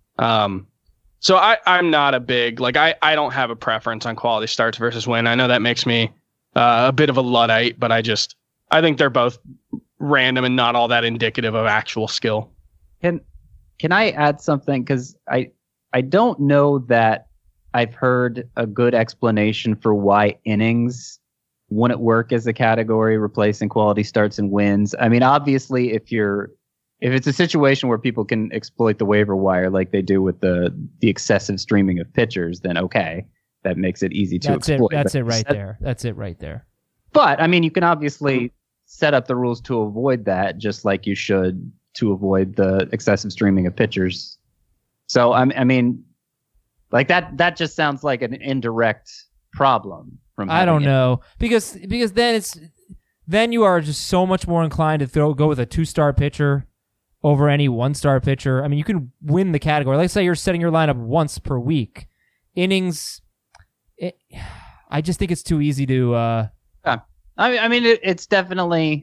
So I'm not a big I don't have a preference on quality starts versus win. I know that makes me a bit of a Luddite, but I think they're both random and not all that indicative of actual skill. Can I add something? Because I don't know that I've heard a good explanation for why innings wouldn't work as a category replacing quality starts and wins. I mean, obviously, if it's a situation where people can exploit the waiver wire like they do with the excessive streaming of pitchers, then okay, that makes it easy to exploit. That's it right there. But I mean, you can obviously set up the rules to avoid that, just like you should to avoid the excessive streaming of pitchers. So I mean, like that just sounds like an indirect problem. I don't know because then you are just so much more inclined to go with a 2-star pitcher over any 1-star pitcher. I mean, you can win the category. Let's say you're setting your lineup once per week. Innings, I just think it's too easy to. I mean, it's definitely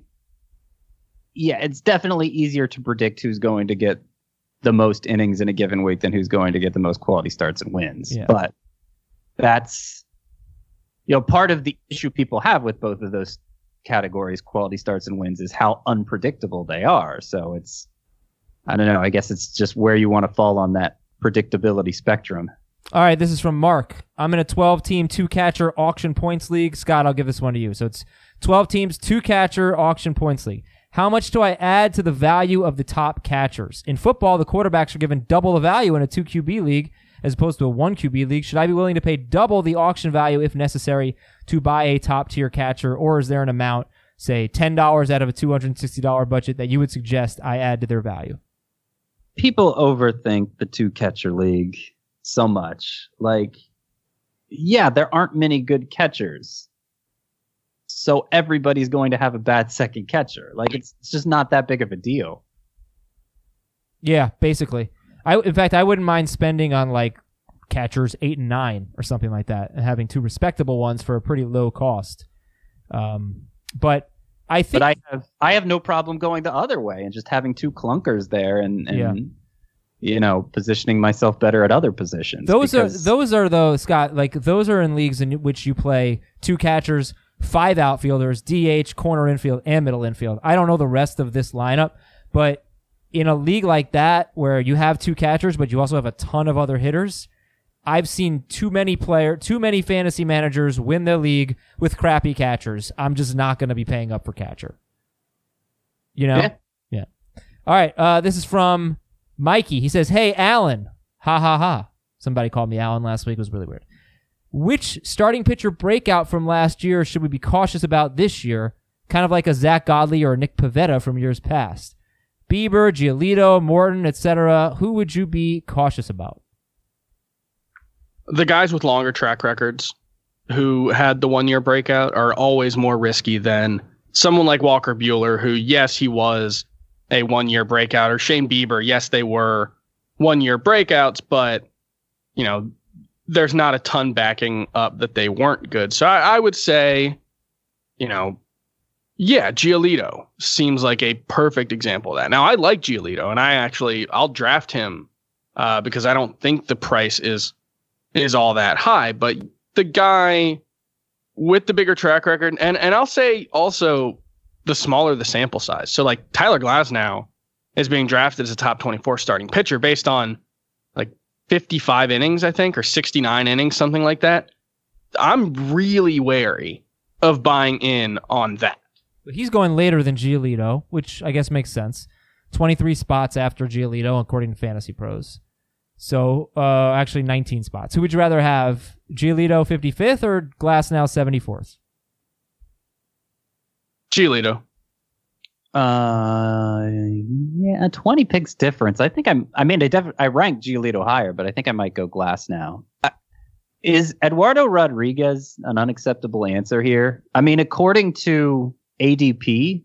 easier to predict who's going to get the most innings in a given week than who's going to get the most quality starts and wins. Yeah. But that's part of the issue people have with both of those categories, quality starts and wins, is how unpredictable they are. So it's, I don't know, I guess it's just where you want to fall on that predictability spectrum. All right, this is from Mark. I'm in a 12-team, 2-catcher auction points league. Scott, I'll give this one to you. So it's 12 teams, 2-catcher auction points league. How much do I add to the value of the top catchers? In football, the quarterbacks are given double the value in a 2QB league as opposed to a 1QB league. Should I be willing to pay double the auction value if necessary to buy a top-tier catcher, or is there an amount, say $10 out of a $260 budget, that you would suggest I add to their value? People overthink the 2-catcher league so much. There aren't many good catchers, so everybody's going to have a bad second catcher. It's just not that big of a deal. Yeah, basically. In fact, I wouldn't mind spending on catchers 8 and 9 or something like that, and having 2 respectable ones for a pretty low cost. But I think I have no problem going the other way and just having 2 clunkers there and positioning myself better at other positions. Those are though, Scott, like those are in leagues in which you play 2 catchers, 5 outfielders, DH, corner infield, and middle infield. I don't know the rest of this lineup, but in a league like that where you have 2 catchers, but you also have a ton of other hitters, I've seen too many fantasy managers win their league with crappy catchers. I'm just not going to be paying up for catcher. Yeah. All right. This is from Mikey. He says, "Hey, Alan. Ha ha ha." Somebody called me Alan last week. It was really weird. Which starting pitcher breakout from last year should we be cautious about this year? Kind of like a Zach Godley or Nick Pivetta from years past. Bieber, Giolito, Morton, etc. Who would you be cautious about? The guys with longer track records who had the 1-year breakout are always more risky than someone like Walker Buehler, who, yes, he was a 1-year breakout, or Shane Bieber. Yes, they were 1-year breakouts, but, there's not a ton backing up that they weren't good. So I would say, Giolito seems like a perfect example of that. Now, I like Giolito, and I'll draft him because I don't think the price is all that high, but the guy with the bigger track record, and I'll say also the smaller the sample size. So like Tyler Glasnow is being drafted as a top 24 starting pitcher based on like 55 innings, I think, or 69 innings, something like that. I'm really wary of buying in on that. He's going later than Giolito, which I guess makes sense. 23 spots after Giolito, according to Fantasy Pros. So, actually 19 spots. Who would you rather have, Giolito 55th or Glasnow 74th? Giolito. 20 picks difference. I think I ranked Giolito higher, but I think I might go Glasnow. Is Eduardo Rodriguez an unacceptable answer here? I mean, according to ADP,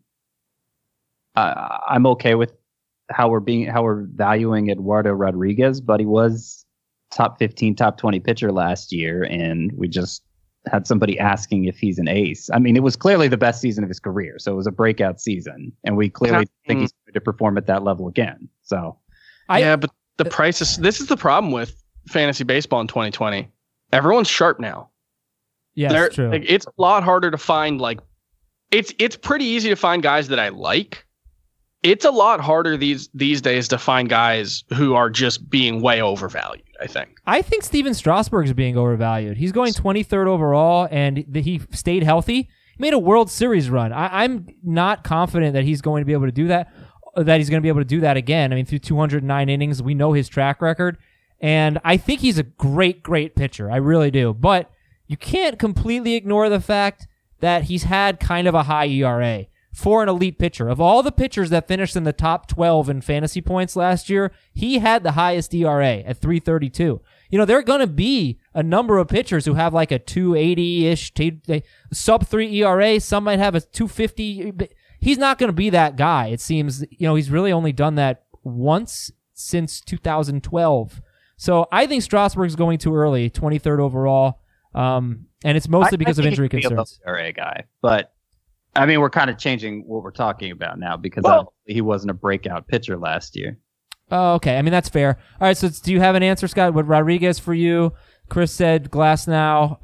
I'm okay with how we're valuing Eduardo Rodriguez, but he was top 15, top 20 pitcher last year, and we just had somebody asking if he's an ace. I mean, it was clearly the best season of his career, so it was a breakout season, and we clearly think he's going to perform at that level again. So, but the price this is the problem with fantasy baseball in 2020. Everyone's sharp now. Yeah, that's true. Like, it's a lot harder to find. Like, it's pretty easy to find guys that I like. It's a lot harder these days to find guys who are just being way overvalued, I think Steven Strasburg is being overvalued. He's going 23rd overall, and he stayed healthy. He made a World Series run. I'm not confident that he's going to be able to do that, again. I mean, through 209 innings, we know his track record, and I think he's a great, great pitcher. I really do. But you can't completely ignore the fact that he's had kind of a high ERA. For an elite pitcher. Of all the pitchers that finished in the top 12 in fantasy points last year, he had the highest ERA at 3.32. There are going to be a number of pitchers who have like a 2.80-ish, sub 3 ERA. Some might have a 2.50. He's not going to be that guy. It seems, he's really only done that once since 2012. So I think Strasburg's going too early, 23rd overall. And it's mostly because of injury concerns. ERA guy, but I mean, we're kind of changing what we're talking about now because he wasn't a breakout pitcher last year. Oh, okay. I mean, that's fair. All right, so do you have an answer, Scott? What Rodriguez for you? Chris said Glasnow.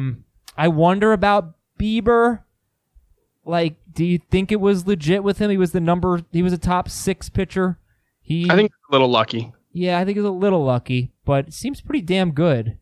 I wonder about Bieber. Like, do you think it was legit with him? He was a top 6 pitcher. I think he's a little lucky. Yeah, I think he's a little lucky, but it seems pretty damn good.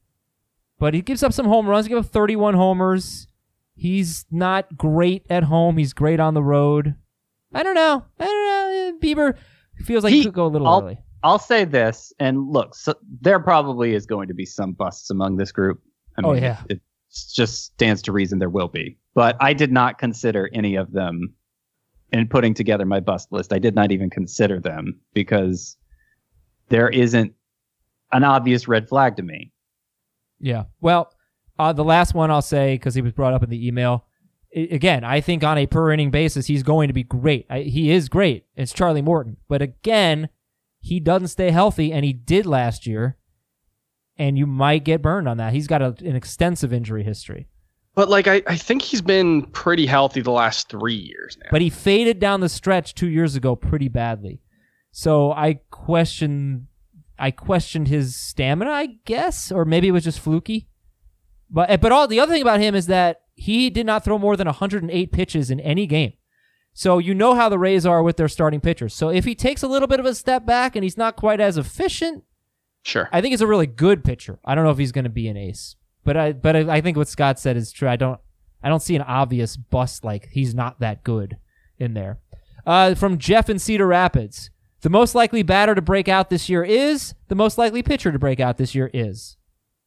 But he gives up some home runs. He gives up 31 homers. He's not great at home. He's great on the road. I don't know. Bieber feels like he could go a little early. I'll say this, and look, there probably is going to be some busts among this group. I mean, it just stands to reason there will be. But I did not consider any of them in putting together my bust list. I did not even consider them because there isn't an obvious red flag to me. Yeah. Well, the last one I'll say, because he was brought up in the email, again, I think on a per inning basis, he's going to be great. He is great. It's Charlie Morton. But again, he doesn't stay healthy, and he did last year. and you might get burned on that. He's got an extensive injury history. But like I think he's been pretty healthy the last 3 years now. But he faded down the stretch 2 years ago pretty badly. So I questioned his stamina, I guess, or maybe it was just fluky. But all the other thing about him is that he did not throw more than 108 pitches in any game. So you know how the Rays are with their starting pitchers. So if he takes a little bit of a step back and he's not quite as efficient, sure, I think he's a really good pitcher. I don't know if he's going to be an ace. But I think what Scott said is true. I don't see an obvious bust like he's not that good in there. From Jeff in Cedar Rapids, the most likely batter to break out this year is, the most likely pitcher to break out this year is.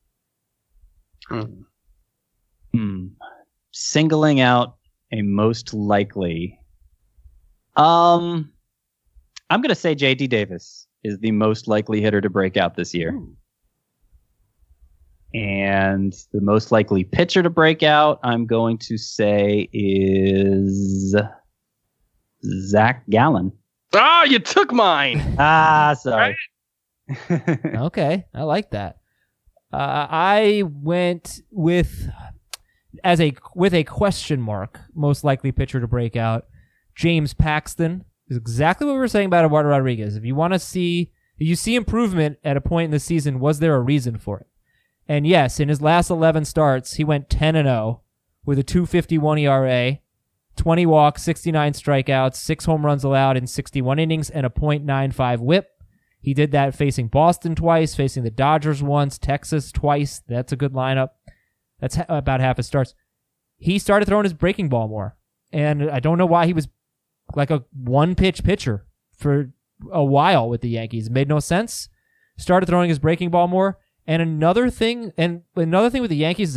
Singling out a most likely. I'm going to say J.D. Davis is the most likely hitter to break out this year. And the most likely pitcher to break out, I'm going to say, is Zach Gallen. Ah, you took mine. Sorry. Okay, I like that. I went with a question mark, most likely pitcher to break out. James Paxton is exactly what we were saying about Eduardo Rodriguez. If you see improvement at a point in the season, was there a reason for it? And yes, in his last 11 starts, he went 10-0 with a 2.51 ERA, 20 walks, 69 strikeouts, 6 home runs allowed in 61 innings, and a .95 whip. He did that facing Boston twice, facing the Dodgers once, Texas twice. That's a good lineup. That's about half his starts. He started throwing his breaking ball more. And I don't know why he was like a one-pitch pitcher for a while with the Yankees. It made no sense. Started throwing his breaking ball more. And another thing with the Yankees is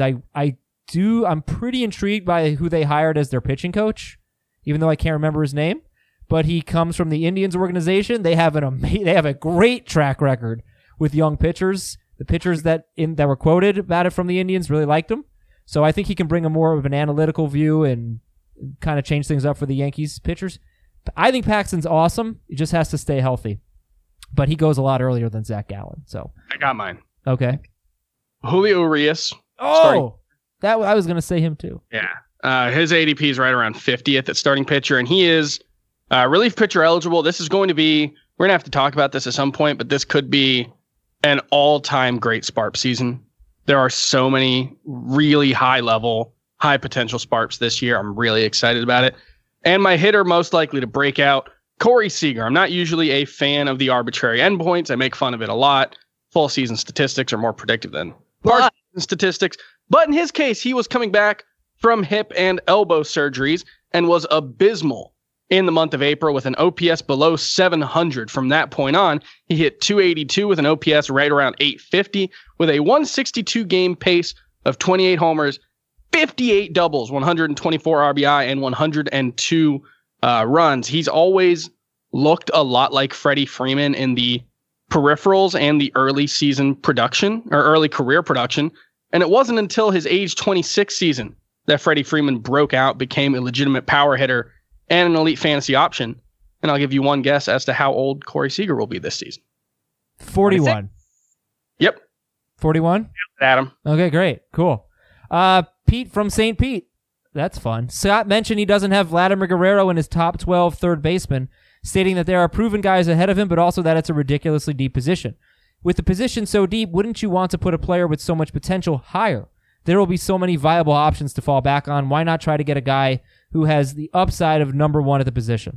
I'm pretty intrigued by who they hired as their pitching coach, even though I can't remember his name. But he comes from the Indians organization. They have a great track record with young pitchers. The pitchers that were quoted about it from the Indians really liked him. So I think he can bring a more of an analytical view and kind of change things up for the Yankees pitchers. I think Paxton's awesome. He just has to stay healthy. But he goes a lot earlier than Zach Gallen. So I got mine. Okay. Julio Urias. Oh, I was going to say him too. Yeah. His ADP is right around 50th at starting pitcher, and he is relief pitcher eligible. This is going to be, we're going to have to talk about this at some point, but this could be an all-time great Sparp season. There are so many really high-level, high-potential Sparps this year. I'm really excited about it. And my hitter most likely to break out, Corey Seager. I'm not usually a fan of the arbitrary endpoints. I make fun of it a lot. Full season statistics are more predictive than partial season statistics. But in his case, he was coming back from hip and elbow surgeries and was abysmal in the month of April with an OPS below 700. From that point on, he hit 282 with an OPS right around 850 with a 162 game pace of 28 homers, 58 doubles, 124 RBI, and 102 runs. He's always looked a lot like Freddie Freeman in the peripherals and the early season production or early career production. And it wasn't until his age 26 season that Freddie Freeman broke out, became a legitimate power hitter and an elite fantasy option. And I'll give you one guess as to how old Corey Seager will be this season. 41. Yep. 41? Adam. Okay, great. Cool. Pete from St. Pete. That's fun. Scott mentioned he doesn't have Vladimir Guerrero in his top 12 third baseman, stating that there are proven guys ahead of him, but also that it's a ridiculously deep position. With the position so deep, wouldn't you want to put a player with so much potential higher? There will be so many viable options to fall back on. Why not try to get a guy who has the upside of number one at the position?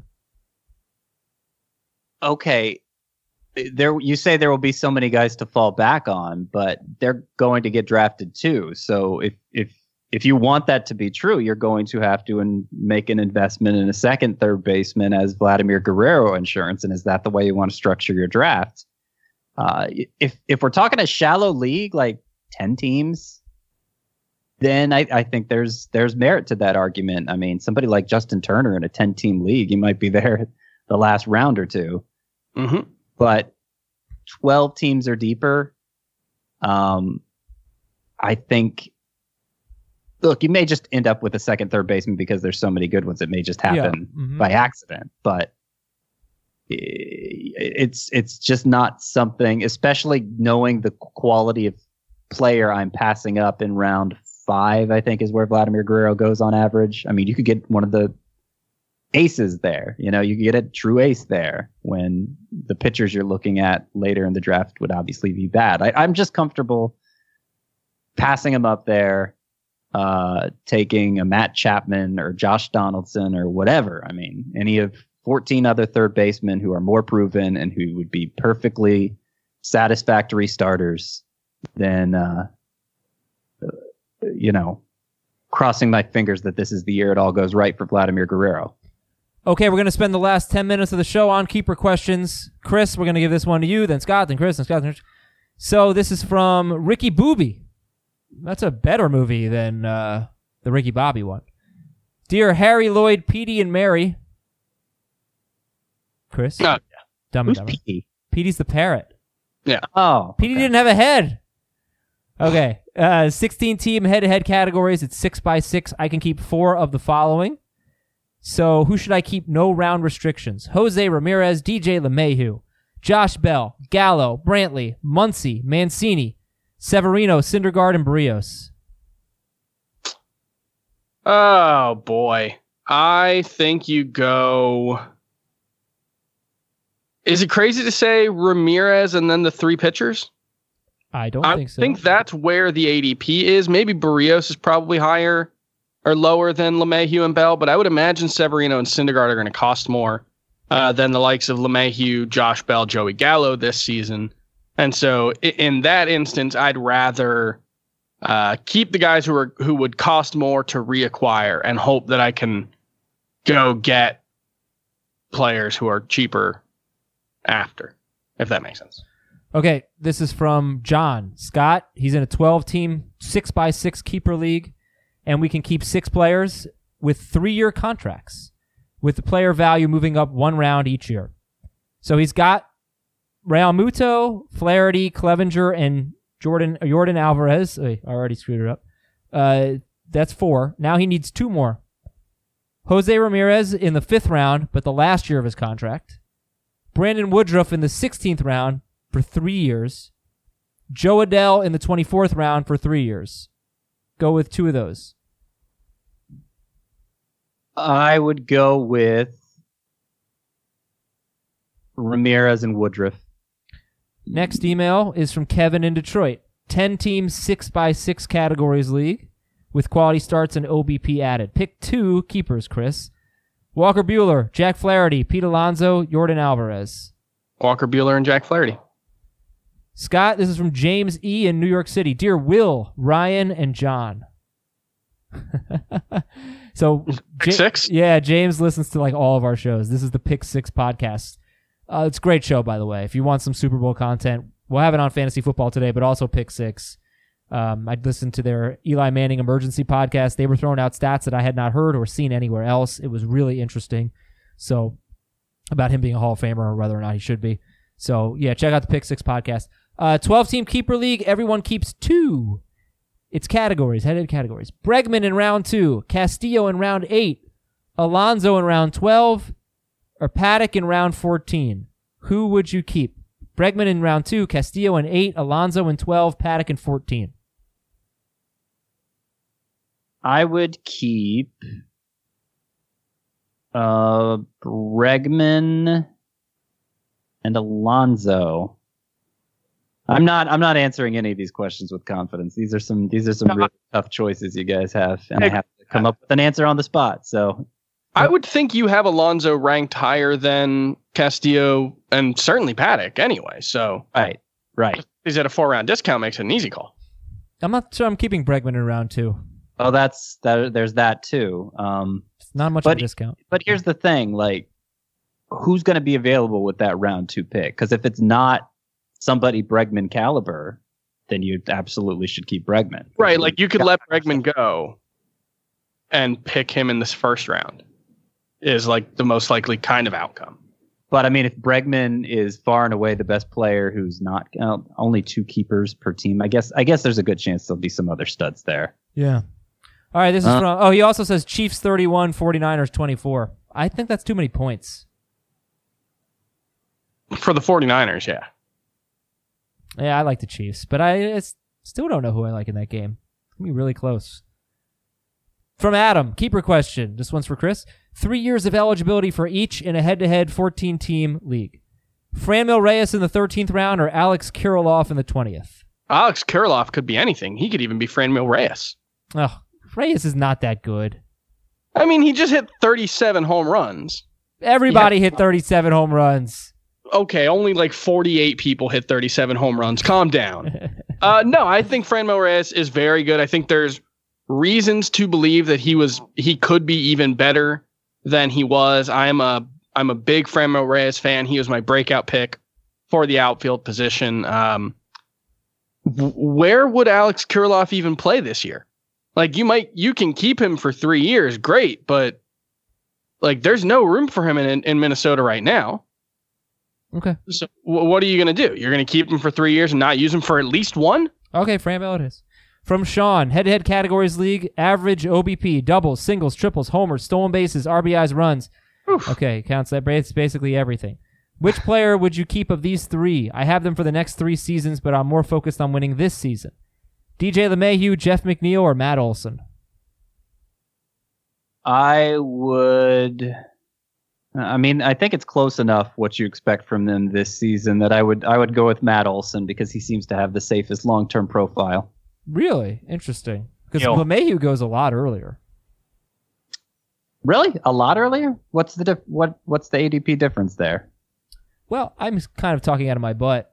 Okay. You say there will be so many guys to fall back on, but they're going to get drafted too. So if you want that to be true, you're going to have to make an investment in a second third baseman as Vladimir Guerrero insurance. And is that the way you want to structure your draft? If we're talking a shallow league, like 10 teams, then I think there's merit to that argument. I mean, somebody like Justin Turner in a 10-team league, he might be there the last round or two. Mm-hmm. But 12 teams or deeper, I think, look, you may just end up with a second, third baseman because there's so many good ones. It may just happen by accident. But it's just not something, especially knowing the quality of player I'm passing up in round 5, I think is where Vladimir Guerrero goes on average. I mean, you could get one of the aces there. You could get a true ace there when the pitchers you're looking at later in the draft would obviously be bad. I'm just comfortable passing him up there, taking a Matt Chapman or Josh Donaldson or whatever. I mean, any of 14 other third basemen who are more proven and who would be perfectly satisfactory starters than, crossing my fingers that this is the year it all goes right for Vladimir Guerrero. Okay, we're going to spend the last 10 minutes of the show on keeper questions. Chris, we're going to give this one to you, then Scott, then Chris, then Scott, then Rich. So this is from Ricky Bobby. That's a better movie than the Ricky Bobby one. Dear Harry, Lloyd, Petey, and Mary. Chris? No. Dumb Who's and Petey? Petey's the parrot. Yeah. Oh. Petey okay. didn't have a head. Okay. 16-team head-to-head categories. It's 6x6. I can keep 4 of the following. So who should I keep? No round restrictions. Jose Ramirez, DJ LeMahieu, Josh Bell, Gallo, Brantley, Muncy, Mancini, Severino, Syndergaard, and Barrios. Oh, boy. I think you go... Is it crazy to say Ramirez and then the 3 pitchers? I don't think so. I think that's where the ADP is. Maybe Barrios is probably higher or lower than LeMahieu and Bell, but I would imagine Severino and Syndergaard are going to cost more than the likes of LeMahieu, Josh Bell, Joey Gallo this season. And so in that instance, I'd rather keep the guys who would cost more to reacquire and hope that I can go get players who are cheaper after, if that makes sense. Okay, this is from John Scott. He's in a 12-team 6x6 keeper league, and we can keep 6 players with 3-year contracts, with the player value moving up 1 round each year. So he's got Real Muto, Flaherty, Clevenger, and Jordan Alvarez. I already screwed it up. That's 4. Now he needs 2 more. Jose Ramirez in the 5th round, but the last year of his contract. Brandon Woodruff in the 16th round for 3 years. Joe Adell in the 24th round for 3 years. Go with 2 of those. I would go with Ramirez and Woodruff. Next email is from Kevin in Detroit. 10-team 6x6 categories league with quality starts and OBP added. Pick 2 keepers, Chris. Walker Buehler, Jack Flaherty, Pete Alonso, Jordan Alvarez. Walker Buehler and Jack Flaherty. Scott, this is from James E. in New York City. Dear Will, Ryan, and John. So, Pick 6? Yeah, James listens to like all of our shows. This is the Pick 6 podcast. It's a great show, by the way. If you want some Super Bowl content, we'll have it on Fantasy Football today, but also Pick 6. I listened to their Eli Manning emergency podcast. They were throwing out stats that I had not heard or seen anywhere else. It was really interesting. So, about him being a Hall of Famer or whether or not he should be. So, yeah, check out the Pick 6 podcast. 12-team keeper league. Everyone keeps 2. It's categories, headed categories. Bregman in round 2. Castillo in round 8. Alonso in round 12. Or Paddock in round 14. Who would you keep? Bregman in round 2. Castillo in 8. Alonso in 12. Paddock in 14. I would keep Bregman and Alonso. I'm not answering any of these questions with confidence. These are some really tough choices you guys have, and I have to come up with an answer on the spot. So I would think you have Alonso ranked higher than Castillo and certainly Paddock anyway. So right. He's at a 4-round discount, makes it an easy call. I'm not sure I'm keeping Bregman in round 2. Oh, there's that too. It's not much of a discount. But here's the thing, like, who's going to be available with that round 2 pick? Because if it's not somebody Bregman caliber, then you absolutely should keep Bregman. Right, like you could let Bregman go and pick him in this first round is like the most likely kind of outcome. But I mean, if Bregman is far and away the best player who's not only 2 keepers per team, I guess there's a good chance there'll be some other studs there. Yeah. All right, this is from... he also says Chiefs 31, 49ers 24. I think that's too many points. For the 49ers, yeah. Yeah, I like the Chiefs, but I still don't know who I like in that game. It's going to be really close. From Adam, keeper question. This one's for Chris. 3 years of eligibility for each in a head-to-head 14-team league. Franmil Reyes in the 13th round or Alex Kirilloff in the 20th? Alex Kirilloff could be anything. He could even be Franmil Reyes. Oh, Reyes is not that good. I mean, he just hit 37 home runs. Everybody hit 37 home runs. Okay, only like 48 people hit 37 home runs. Calm down. No, I think Franmil Reyes is very good. I think there's reasons to believe that he could be even better than he was. I'm a big Franmil Reyes fan. He was my breakout pick for the outfield position. Where would Alex Kirilloff even play this year? Like you can keep him for 3 years, great, but like there's no room for him in Minnesota right now. Okay. So what are you going to do? You're going to keep him for 3 years and not use him for at least one? Okay, Franmil it is. From Sean, head-to-head categories league, average OBP, doubles, singles, triples, homers, stolen bases, RBIs, runs. Oof. Okay, counts that. It's basically everything. Which player would you keep of these three? I have them for the next 3 seasons, but I'm more focused on winning this season. DJ LeMahieu, Jeff McNeil, or Matt Olson? I think it's close enough what you expect from them this season that I would go with Matt Olson because he seems to have the safest long-term profile. Really? Interesting. Because Yo. LeMahieu goes a lot earlier. Really? A lot earlier? What's the what's the ADP difference there? Well, I'm kind of talking out of my butt.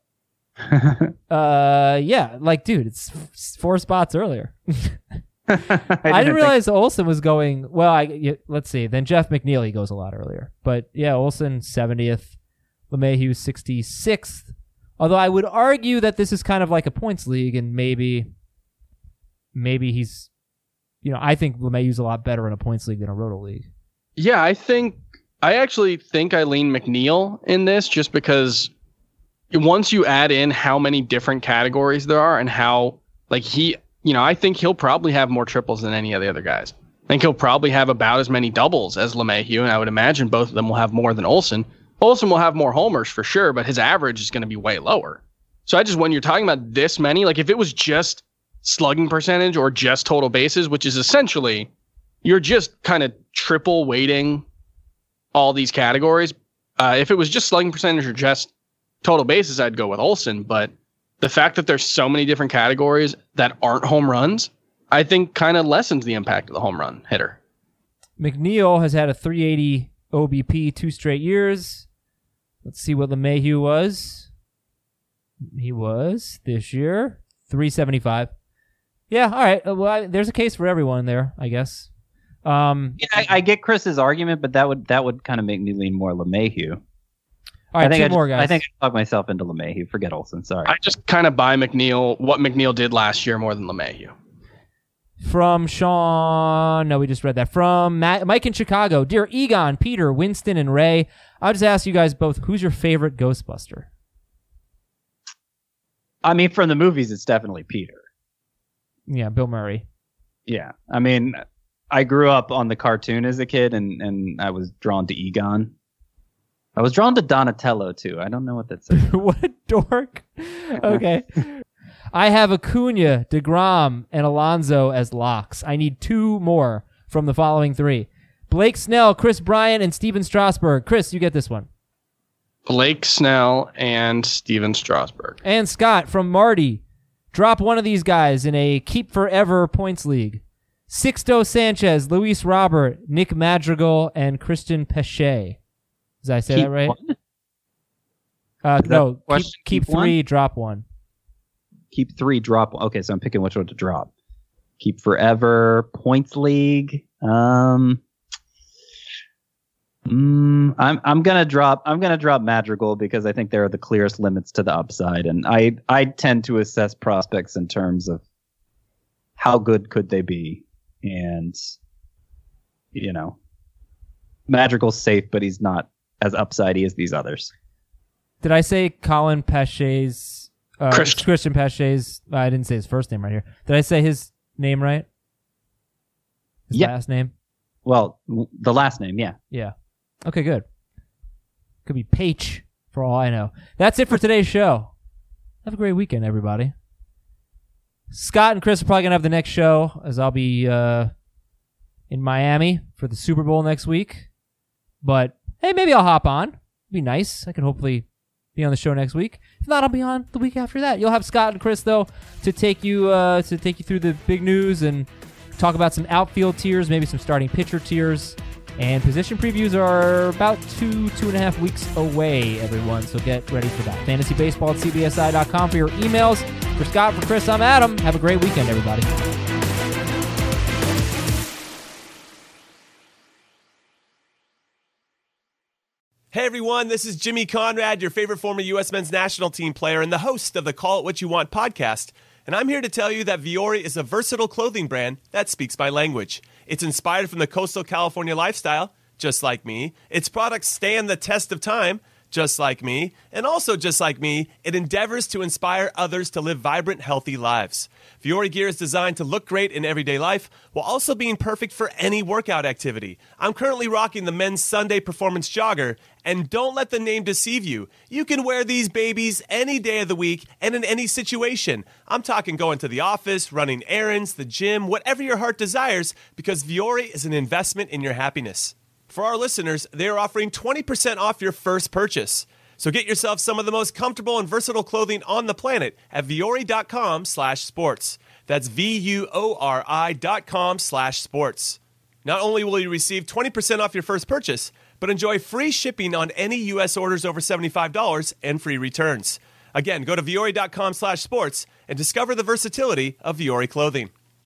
Yeah, like, dude, it's 4 spots earlier. I didn't realize Olsen was going. Well, let's see. Then Jeff McNeil, he goes a lot earlier. But yeah, Olsen 70th, LeMahieu 66th. Although I would argue that this is kind of like a points league, and maybe he's, I think LeMahieu's a lot better in a points league than a roto league. Yeah, I actually think I lean McNeil in this just because once you add in how many different categories there are and how I think he'll probably have more triples than any of the other guys. I think he'll probably have about as many doubles as LeMahieu, and I would imagine both of them will have more than Olsen. Olsen will have more homers for sure, but his average is going to be way lower. So when you're talking about this many, like if it was just slugging percentage or just total bases, which is essentially you're just kind of triple weighting all these categories. If it was just slugging percentage or just total bases, I'd go with Olsen, but the fact that there's so many different categories that aren't home runs, I think kind of lessens the impact of the home run hitter. McNeil has had a 380 OBP 2 straight years. Let's see what LeMahieu was. He was, this year, 375. Yeah, all right. Well, there's a case for everyone there, I guess. I get Chris's argument, but that would kind of make me lean more LeMahieu. All right, two more guys. I think I talked myself into LeMahieu. Forget Olsen. Sorry. I just kind of buy McNeil, what McNeil did last year more than LeMahieu. From Sean, no, we just read that. From Mike in Chicago, dear Egon, Peter, Winston, and Ray, I'll just ask you guys both, who's your favorite Ghostbuster? I mean, from the movies, it's definitely Peter. Yeah, Bill Murray. Yeah, I mean, I grew up on the cartoon as a kid, and I was drawn to Egon. I was drawn to Donatello, too. I don't know what that says. What a dork. Okay. I have Acuna, DeGrom, and Alonso as locks. I need 2 more from the following 3. Blake Snell, Chris Bryant, and Steven Strasburg. Chris, you get this one. Blake Snell and Steven Strasburg. And Scott from Marty. Drop one of these guys in a keep forever points league. Sixto Sanchez, Luis Robert, Nick Madrigal, and Christian Pache. Did I say that right? No, keep 3, drop 1. Keep 3, drop 1. Okay, so I'm picking which one to drop. Keep forever, points league. I'm gonna drop Madrigal because I think there are the clearest limits to the upside, and I tend to assess prospects in terms of how good could they be, and Madrigal's safe, but he's not as upsidey as these others. Did I say Colin Pache's? Christian Pache's. I didn't say his first name right here. Did I say his name right? His last name? Well, the last name, yeah. Yeah. Okay, good. Could be Pache. for all I know. That's it for today's show. Have a great weekend, everybody. Scott and Chris are probably going to have the next show, as I'll be in Miami for the Super Bowl next week. But, hey, maybe I'll hop on. It'd be nice. I could hopefully be on the show next week. If not, I'll be on the week after that. You'll have Scott and Chris, though, to take you through the big news and talk about some outfield tiers, maybe some starting pitcher tiers. And position previews are about 2.5 weeks away, everyone. So get ready for that. FantasyBaseball@CBSI.com for your emails. For Scott, for Chris, I'm Adam. Have a great weekend, everybody. Hey everyone, this is Jimmy Conrad, your favorite former U.S. men's national team player and the host of the Call It What You Want podcast. And I'm here to tell you that Vuori is a versatile clothing brand that speaks my language. It's inspired from the coastal California lifestyle, just like me. Its products stand the test of time, just like me. And also just like me, it endeavors to inspire others to live vibrant, healthy lives. Vuori gear is designed to look great in everyday life while also being perfect for any workout activity. I'm currently rocking the men's Sunday Performance Jogger, and don't let the name deceive you. You can wear these babies any day of the week and in any situation. I'm talking going to the office, running errands, the gym, whatever your heart desires, because Vuori is an investment in your happiness. For our listeners, they are offering 20% off your first purchase. So get yourself some of the most comfortable and versatile clothing on the planet at Vuori.com/sports. That's VUORI.com/sports. Not only will you receive 20% off your first purchase, but enjoy free shipping on any U.S. orders over $75 and free returns. Again, go to Vuori.com/sports and discover the versatility of Vuori clothing.